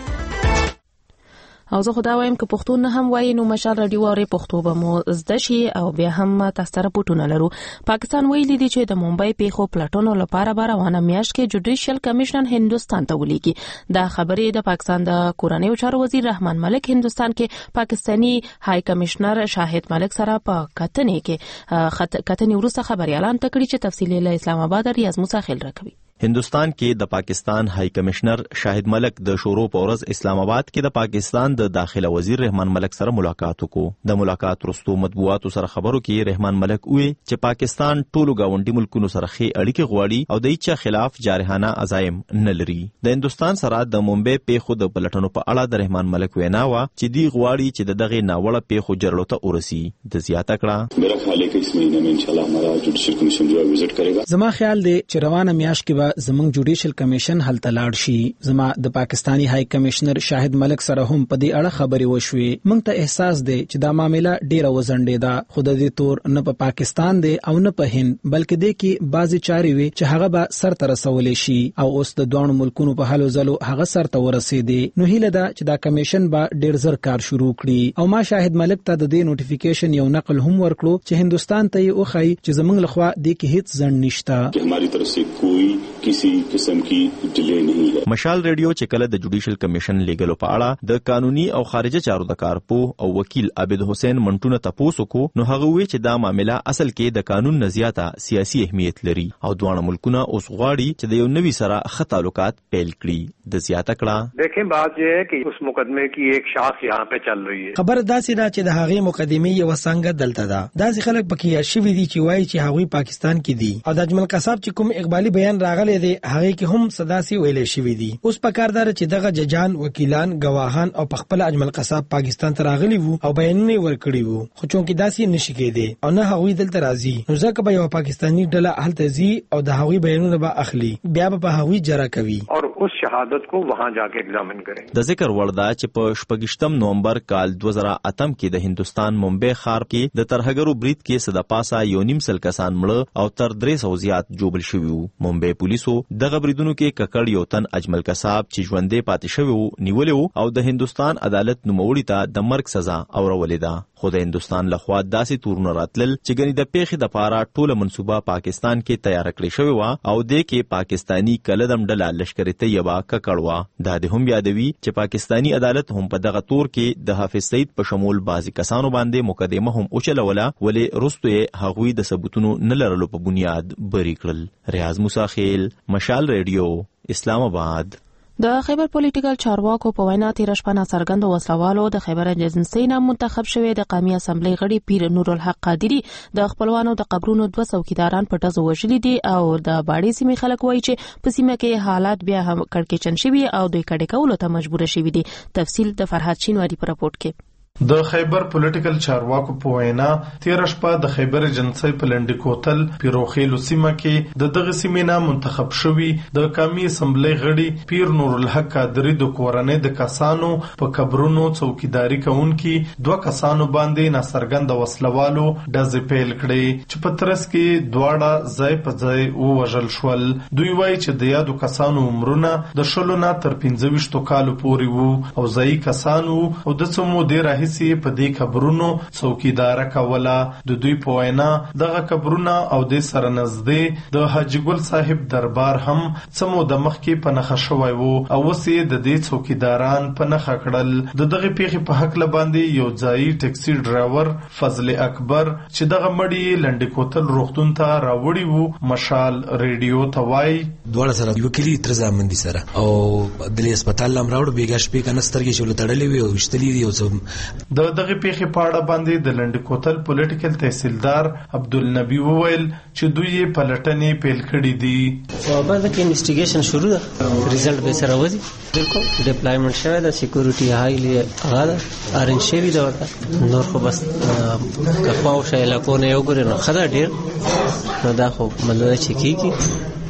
[SPEAKER 1] او زه خدا وایم که پښتو نه هم وایي نو مشال رادیو اوري پښتو به مو زده شي او بیا هم تاسو سره پټونه لرو. پاکستان ویلي دی چې د ممبئی پیښو پلټونو لپاره به روانه میاشت کې جوډیشل کمیشن هندستان ته ولیږي. دا خبرې د پاکستان د کورنیو چارو وزیر رحمان ملک هندستان کې پاکستانی های کمشنر شاهد ملک سره په کتنې کې کتنې وروسته خبري اعلان کړی چې تفصیلي له اسلام آباد ریاض موسی خیل راکوي.
[SPEAKER 10] هندستان کې د پاکستان های کمشنر شاهد ملک د شورو په ورځ اسلام آباد کې د پاکستان د داخله وزیر رحمان ملک سره ملاقات وکړو. د ملاقات وروسته مطبوعاتو سره خبرو کې رحمان ملک وی چې پاکستان ټولو گاونډي ملکونو سره ښې اړیکې غواړي او د هیڅ خلاف جارحانه عزایم نه لري. د هندستان سره د ممبئی پیښو د پلټنو په اړه د رحمان ملک وینا وا چې دی غواړي چې دغه ناوړه پیښو جرړو ته ورسي. د زیاته کړه
[SPEAKER 12] میرا خیال ہے کہ اس مہینے میں انشاءاللہ ہمارا جوڈیشل کمیشن جو ہے وزٹ کرے گا.
[SPEAKER 7] زما خیال دی چې روانه میاشت کې به زمونږ جوډیشل کمیشن هلته لاړ شي. زما د پاکستانی های کمشنر شاهد ملک سره هم په دې اړه خبرې وشوې. موږ ته احساس دی چې دا معاملې ډیره وزنډې ده، خو د دې تور نه په پا پاکستان دی او نه په هند بلکې د کې بعضی چاري وي چې هغه به سر ته رسولې شي او اوس د دوه ملکونو په حلو ځلو هغه سر ته ورسېدي. نو هیله ده چې دا کمیشن به ډیر زر کار شروع کړي. او ما شاهد ملک ته د دې نوټیفیکیشن یو نقل هم ورکړو چې هندستان ته یې وخی چې زمونږ لخوا د کې هیڅ ځند نشته
[SPEAKER 12] چې ہماری طرف سے کوئی کسی قسم کی ډیلے نہیں ہے.
[SPEAKER 10] مشال ریډیو چې کله د جوډیشل کمیشن لیګلو په اړه د قانوني او خارجه چارو د کارپو او وکیل عابد حسین منټونه تاسو کو نو هغه وی چې دا معاملې اصل کې د قانون نزیاته سیاسي اهمیت لري او دوه ملکونه اوس غواړي چې د یو نوي سره ښه تعلقات پیل کړي. د زیاته کړه
[SPEAKER 13] دیکھیں بات یہ ہے کہ اس مقدمے کی ایک شاخ یہاں پہ چل رہی ہے.
[SPEAKER 15] خبر داسې ده چې د هغې مقدمې یو څنګه دلته ده. داسې خلک پکې یا شوي دي چې وایي چې هغوی پاکستان کې دي او د اجمل قصاب چې کوم اقبالي بیان راغلی دی هغه کې هم صداسي ویلې شوي دي. اوس په کار دار چې دغه ججان وکیلان گواهان او په خپل اجمل قصاب پاکستان ته راغلي وو او بیانونه ورکړي وو، خو چونکې داسې نشي کېدی او نه هغوی دلته راځي نو ځکه به یو پاکستانی ډله هلته ځي او د هغوی بیانونه به اخلي بیا به په هغوی جرا کوي
[SPEAKER 13] اور اس شهادت کو وہاں جا کے ایگزامن کریں.
[SPEAKER 10] د ذکر وړ ده چې په شپږشتم نومبر کال دوه زره اتم کې د هندستان ممبئی ښار کې د ترهګرو برید کې صد پاسه یو نیم سل کسان مړه او تر درې سوه زیات جوبل شوي وو. ممبئی پولیسو دغه بریدونو کې ککړ یو تن اجمل قصاب چې ژوندې پاتې شوی وو نیولې وو او د هندستان عدالت نوموړي ته د مرګ سزا اورولې ده. خو د هندستان لخوا داسې تورونه راتلل چې ګنې د پیښې د پاره ټوله منصوبه پاکستان کې تیار کړې شوې وه او د کې پاکستانی کلدم ډله لشکر طیبه ککړ وه. دا د هم یادوي چې پاکستانی عدالت هم په دغه تور کې د حافظ سعید په شمول بعضې کسانو باندې مقدمه هم وچلوله ولې وروستو یې هغوی د ثبوتونو نه لرلو په بنیاد بری کړل. ریاض موسی خیل، مشال ریډیو، اسلام آباد.
[SPEAKER 1] د خیبر پولیټیکل چارواکو په وینا تیر شپه ناڅرګند وسلوالو د خیبر ایجنسی نه منتخب شوی د قومي اسمبلی غړي پیر نور الحق قادری د خپلوانو د قبرونو دوه څوکیداران په ټزو وژلي دي او د باړې سیمې خلک وایي چې په سیمه کې حالات بیا هم کړکېچن شوي او دوی کډې کولو ته مجبور شوي دي. تفصیل د فرحات شینواری په راپورټ کې.
[SPEAKER 26] د خیبر پولیټیکل چارواکو په وینا تیر شپه د خیبر ایجنسی په لنډی کوتل پیروخیلو سیمه کې د دغه سیمې نه منتخب شوی د قومي اسمبلی غړي پیر نور الحق قادری د کورنۍ د کسانو په قبرونو څوکیداری کوونکي دوه کسانو باندې ناڅرګند وسلوالو ډزې پیل کړې چې په ترڅ کې دواړه ځای په ځای ووژل شول. دوی وایي چې د یادو کسانو عمرونه د شلو نه تر پنځه ویشتو کالو پورې وو او ځایي کسان وو او د څو مودې راهیسې په دې قبرونو څوکیداره کوله. د دوی په وینا دغه قبرونه او د سره نږدې د حاجي ګل صاحب دربار هم څه موده مخکې په نښه شوی وو او اوس یې د دې څوکیداران په نښه کړل. د دغه پیښې په هکله باندې یو ځایي ټکسي ډرایور فضل اکبر چې دغه مړی لنډی کوتل روغتون ته راوړي وو مشال ریډیو ته وایي
[SPEAKER 27] دواړه سره یو کلی تر ځامندي سره او د هسپتال لم راوړ بیګا شپې کنه سترګې شول تړلې وي او وشتلې دي او
[SPEAKER 26] د دغه پیښې په اړه باندې د لنډی کوتل پولیټیکل تحصیلدار عبدالنبی وویل چې دوی یې پلټنې پیل کړې دي.
[SPEAKER 28] په بعد کې انویسټیګیشن شروع ده، ریزلټ به سره وځي. بالکل ډیپلایمنټ شوی ده، سکیورټي هایلی هغه ده ارنج شوی ده ورته نور خو بس کفاو شای علاقو نه یو ګورې نو ښه ده ډېر نو دا خو مطلب چې کېږي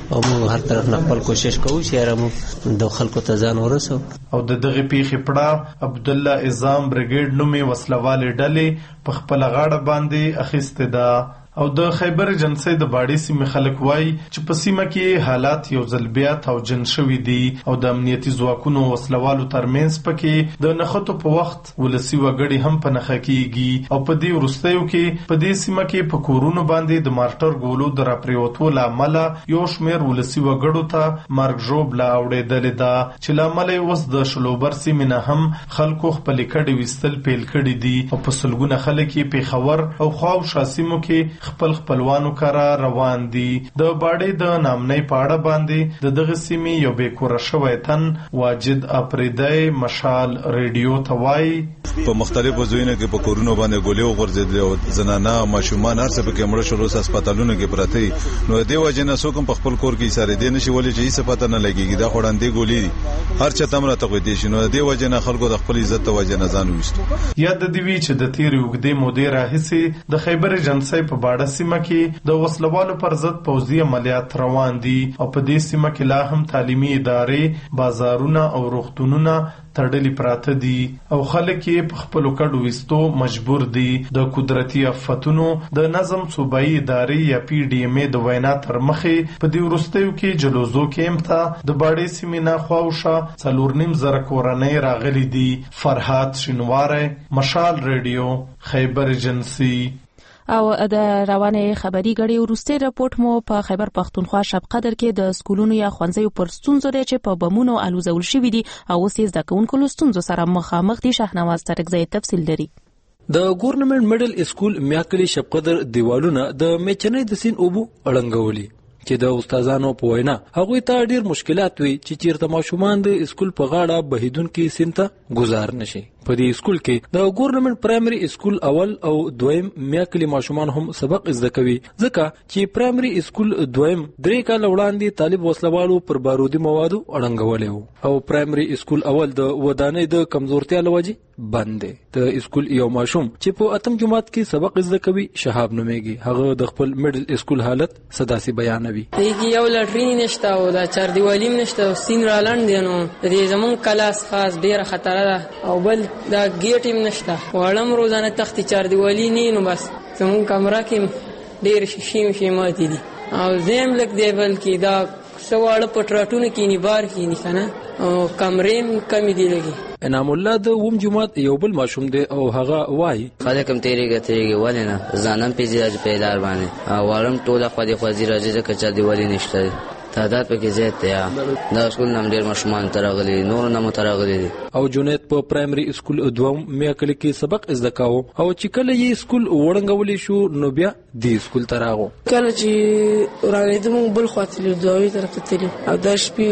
[SPEAKER 28] او موږ هر طرف نه خپل کوشش کوو چې موږ د خلکو ته ځان ورسو.
[SPEAKER 26] او د دغه پیښې پړه عبد الله اعظام بریګیډ نومي وسلوالې ډلې په خپل غاړه باندې اخیسته ده. او د خیبر جنسي د باډي سیمې خلک وایي چې په سیمه کې حالات یو ځل بیا توجن شوي دي او د امنیتي ځواکونو وسلوالو ترمنځ پکې د نښتو په وخت ولسي وګړي هم په نښه کیږي. او په دې وروستیو کې په دې سیمه کې په کورونو باندې د مارټر ګولو د راپریوتو له امله یو شمېر ولسي وګړو ته مرګ ژوبله اوړېدلې ده چې له امله یې اوس د شلوبر سیمې نه هم خلکو خپلې کډې ویستل پیل کړي دي او په سلګونه خلک یې پېښور او خواوشا سیمو کې خپل خپلوانو کره روان دي. د باډي د نامنۍ پاړه باندې د دغه سیمې یو بیکوره شوی تن واجد اپریدی مشال ریډیو ته وایي
[SPEAKER 2] په مختلفو ځایونو کې په کورونو باندې ګولې وغورځېدلې او زنانه ماشومان هر څه پکې مړه شول. اوس هسپتالونو کې پراته دي. نو د دې وجې نه څوک په خپل کور کې ایسارې دی نشي ولی چې هیڅ پته نه لګېږي دا خوړندې ګولې دي هر چا ته مراته کوي شي. نو د دې وجې نه خلکو د خپل عزت ته وجې نه ځان ویستو.
[SPEAKER 26] یاد د دې چې د تیرې اوږدې مودې راهیسې د خیبر جنسي په باډه سیمه کې د وسلوالو پر ضد پوځي عملیات روان دي او په دې سیمه کې لا هم تعلیمي ادارې بازارونه او روغتونونه تړلي پراته دي او خلک یې په خپلو کډو ویستو مجبور دي. د قدرتي آفتونو د نظم صوبایي ادارې یا پی ډي ایم ای د وینا تر مخې په دې وروستیو کې جلوزو کیمپ ته د باډي سیمې نه خواوشا څلور نیم زره کورنۍ راغلي دي. فرهاد شینواری، مشال ریډیو، خیبر جنسي.
[SPEAKER 1] او د روانې خبري غړي وروستي راپورټ مو په خیبر پختونخوا شب قدر کې د سکولونو یا ښوونځیو پر ستونزو لري چې په بمونو الوزول شوي دي او اوس یې زده کوونکو له ستونزو سره مخامخ دي. شاهنواز ترکزی تفصیل لري.
[SPEAKER 3] د ګورنمنت میډل سکول میاکلی شب قدر دیوالونه د میچنې د سین اوبو اړنګولي چې د استادانو په وینا هغه ته ډیر مشکلات وي چې چیرته ماشومان د سکول په غاړه بهیدونکو سینته گزار نشي. په دې سکول کې د ګورنمنت پرایمري سکول اول او دویم میاکلی ماشومان هم سبق زده کوي ځکه چې پرایمري سکول دویم درې کال وړاندې طالب وسلوالو پر بارودي موادو اړنګولې او پرایمري سکول اول د ودانۍ د کمزورتیا لوجې بند دی. د سکول یو ماشوم چې په اتم جماعت کې سبق زده کوي شهاب نومېږي. هغه د خپل میډل سکول حالت صداسي بیانوي.
[SPEAKER 4] دغه یو لټرین نشته او دا چار دیوالیم نشته او سین رالاند دي. نو د زمون کلاس خاص ډیره خطر ده او بل دا ګیټ هم نشته. وړم روزانه تخت چار دیوالی نه نو بس زمون کمره کې ډیر شیشې شي ماتې دي او زم لک دی بل کې دا سواړه پټراټونه کې نه بار کې نه کنه او کمرین کمی دی لګي.
[SPEAKER 3] انعام الله د ووم جماعت یو بل ماشوم دی او هغه وای
[SPEAKER 11] خلک هم تیریږي تیریږي ولې نه ځانم پیځي راځي پیدار باندې او وړم ټوله خو دې خوځي راځي چې چا دیوالی نشته تعداد پکې زیات دی. دا سکول نم ډیر ماشومان ترغلي نور نه مترغلي دي.
[SPEAKER 3] او جنید په پرایمري سکول دوم میاکل کې سبق زده کاوه او چې کله یې سکول وړنګولې شو نو بیا دې سکول تراغو
[SPEAKER 17] کله چې ورانېدم بل خاطر دوی طرف ته تللی او دا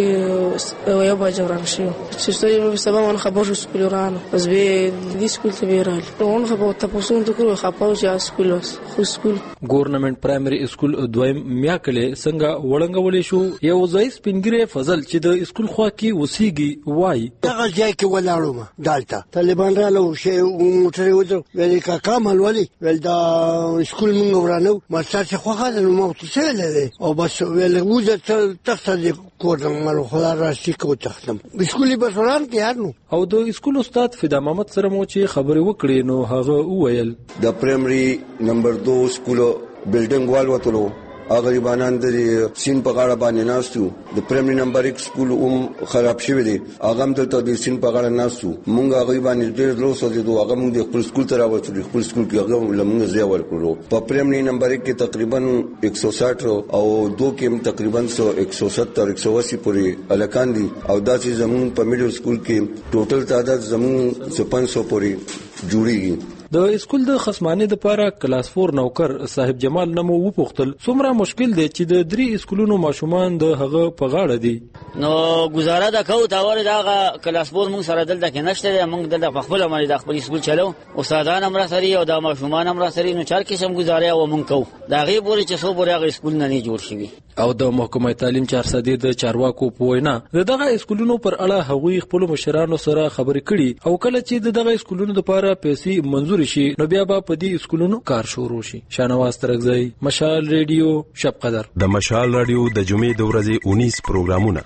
[SPEAKER 17] شپې یو باجه وران شو چې ستوري سبا ون خبر شو سکول وران بس به دې سکول ته بیرال اون خبر تاسو ته کوو خپاو چې سکول خو سکول
[SPEAKER 3] ګورنمنت پرایمري سکول دویم میاکل څنګه وړنګولې شو. یو ځای سپینګری فضل چې د سکول خوا کې وسیږي وای
[SPEAKER 18] دغه ځای کې ولاړم دالته طالبان را لو شی موټر وځو ویل کا کمال ولی ول دا سکول مونږ ورانو ماستر څخه خاله نو مو څه ویل او بس ویل وځه تخته کوډم مال خدا راشي کو تختم سکولي بسوران کې هرنو
[SPEAKER 3] او د سکول استاد فدا محمد سره مو چې خبرې وکړې نو هغه وویل
[SPEAKER 19] د پرایمري نمبر دو سکول بلډینګ وال وته غریبانان د سین په غاړه باندې ناستو. د پرایمري نمبر یک سکول هم خراب شوی دی. هغه هم دلته د سین په غاړه ناستو. مونږ هغه باندې ډېر لوس وځو. هغه مونږ د خپل سکول ته راوړو. خپل سکول کې هغه لمونږ ځای ورکړو. په پرایمري نمبر یک کې تقریبا یک سو ساٹھ او دو کې تقریبا یک سو ستر یک سو اسی پورې الکان دي او دا چې زمون په میډل سکول کې ټوټل تعداد زمون پنځه سو پورې جوړیږي.
[SPEAKER 3] د سکول د خصمانه د پاره کلاس فور نوکر صاحب جمال نمو و پختل څومره مشکل دی چې د درې سکولونو ماشومان د هغه په غاړه دي.
[SPEAKER 20] نو گزاره دا کو تا ور دا کلاس فور موږ سره دلته کې نشته. موږ دلته په خپل باندې د خپل سکول چلو استادان هم را سره او د ماشومان هم را سره نو چار قسم گزاره او موږ کو دا غي پورې چې څو پورې هغه اسکول نه جوړ شي.
[SPEAKER 3] او د محکمه تعلیم چار سدې د چارواکو په وینا دغه اسکولونو پر اړه هغوی خپل مشرانو سره خبرې کړي او کله چې دغه اسکولونو لپاره پیسې منزور شي نو بیا به په دې اسکولونو کار شروع شي. شانواز ترغزی، مشال ریډیو، شب قدر.
[SPEAKER 8] د مشال رادیو د جمعې د ورځې اونیس پروګرامونه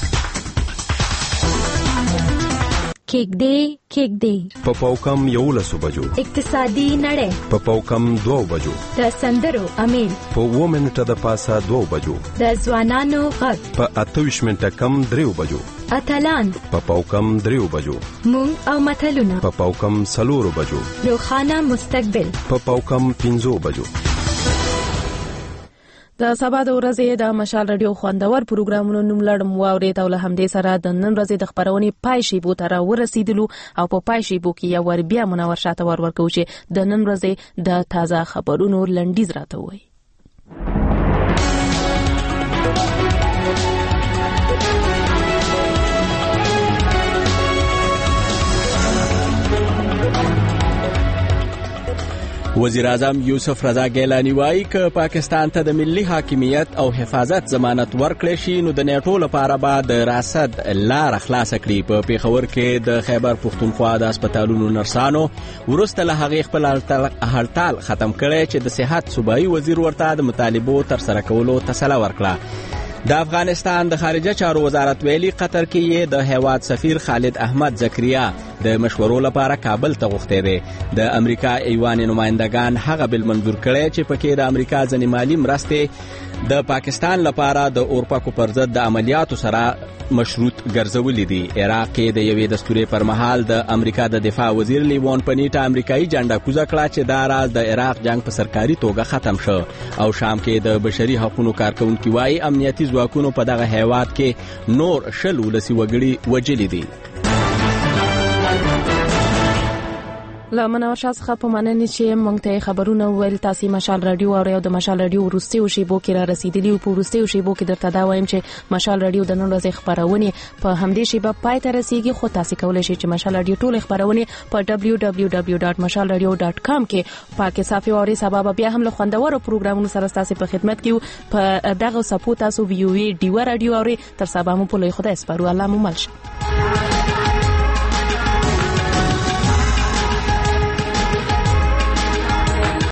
[SPEAKER 9] کېک دی کېک دی
[SPEAKER 8] په پاوکم یولسو بجو،
[SPEAKER 9] اقتصادي نړۍ
[SPEAKER 8] په پاوکم دوو بجو،
[SPEAKER 9] د سندرو امیل
[SPEAKER 8] په اووه منټه د پاسه دوو بجو،
[SPEAKER 9] د ځوانانو غږ
[SPEAKER 8] په اته ویشت منټه کم دریو بجو،
[SPEAKER 9] اتلان
[SPEAKER 8] په پاوکم دریو بجو،
[SPEAKER 9] مونږ او متلونه
[SPEAKER 8] په پاوکم څلورو بجو،
[SPEAKER 9] روښانه مستقبل
[SPEAKER 8] په پاوکم پنځو بجو.
[SPEAKER 1] د سبا د ورځې د مشال رادیو خوندور پروګرامونو نوم لړم واورید او له همدې سره د نن ورځې د خبرونې پای شیبو ته راورسېدلو او په پای شیبو کې یو ور بیا منور شاته ور ورکو چې د نن ورځې د تازه خبرونو لنډیز راته وایي.
[SPEAKER 14] وزیر اعظم یوسف رضا ګیلانی وایي که پاکستان ته د ملي حاکمیت او حفاظت ضمانت ورکړی شي نو د نیټو لپاره به د راسد لار خلاص کړي. په پیښور کې د خیبر پښتونخوا د هسپتالونو نرسانو وروسته له هغې خپل هړتال ختم کړی چې د صحت صوبایي وزیر ورته د مطالبو ترسره کولو تسله ورکړه. د افغانستان د خارجه چارو وزارت ویلي قطر کې یې د هیواد سفیر خالد احمد زکریا د مشورو لپاره کابل ته غوښتی دی. د امریکا ایوان نمایندگان هغه بل منظور کړی چې پکې د امریکا ځینې مالي مرستې د پاکستان لپاره د اورپکو پر ضد د عملیاتو سره مشروط ګرځولې دي. عراق کې د یوې دستورې پر مهال د امریکا د دفاع وزیر لیوان پنیټا امریکایي جنډه کوزه کړه چې دا راز د عراق جنگ په سرکاري توګه ختم شو. او شام کې د بشري حقوقو کارکونکي وایي امنیتي ځواکونو په دغه هیواد کې نور شل ولسي وګړي وژلي دي.
[SPEAKER 1] له منور شاه څخه په مننه چې موږ ته خبرونه ویل. تاسو مشال رادیو او د مشال رادیو ورستیو شیبو کې را رسیدلی او په ورستیو شیبو کې درته دا وایم چې مشال رادیو د نن ورځې خبرونه په همدې شیبه پای ته رسیدي. خو تاسو کولای شئ چې مشال رادیو ټول خبرونه په دبلیو دبلیو دبلیو ډاټ مشال رادیو ډاټ کام کې پاکه صافي او سبب بیا هم له خوندورو پروګرامونو سره تاسو په خدمت کې په دغه سپو تاسو ویو وی ډیو رادیو او تر سبا مو په لوی خدای سپارو. الله مو مل شه.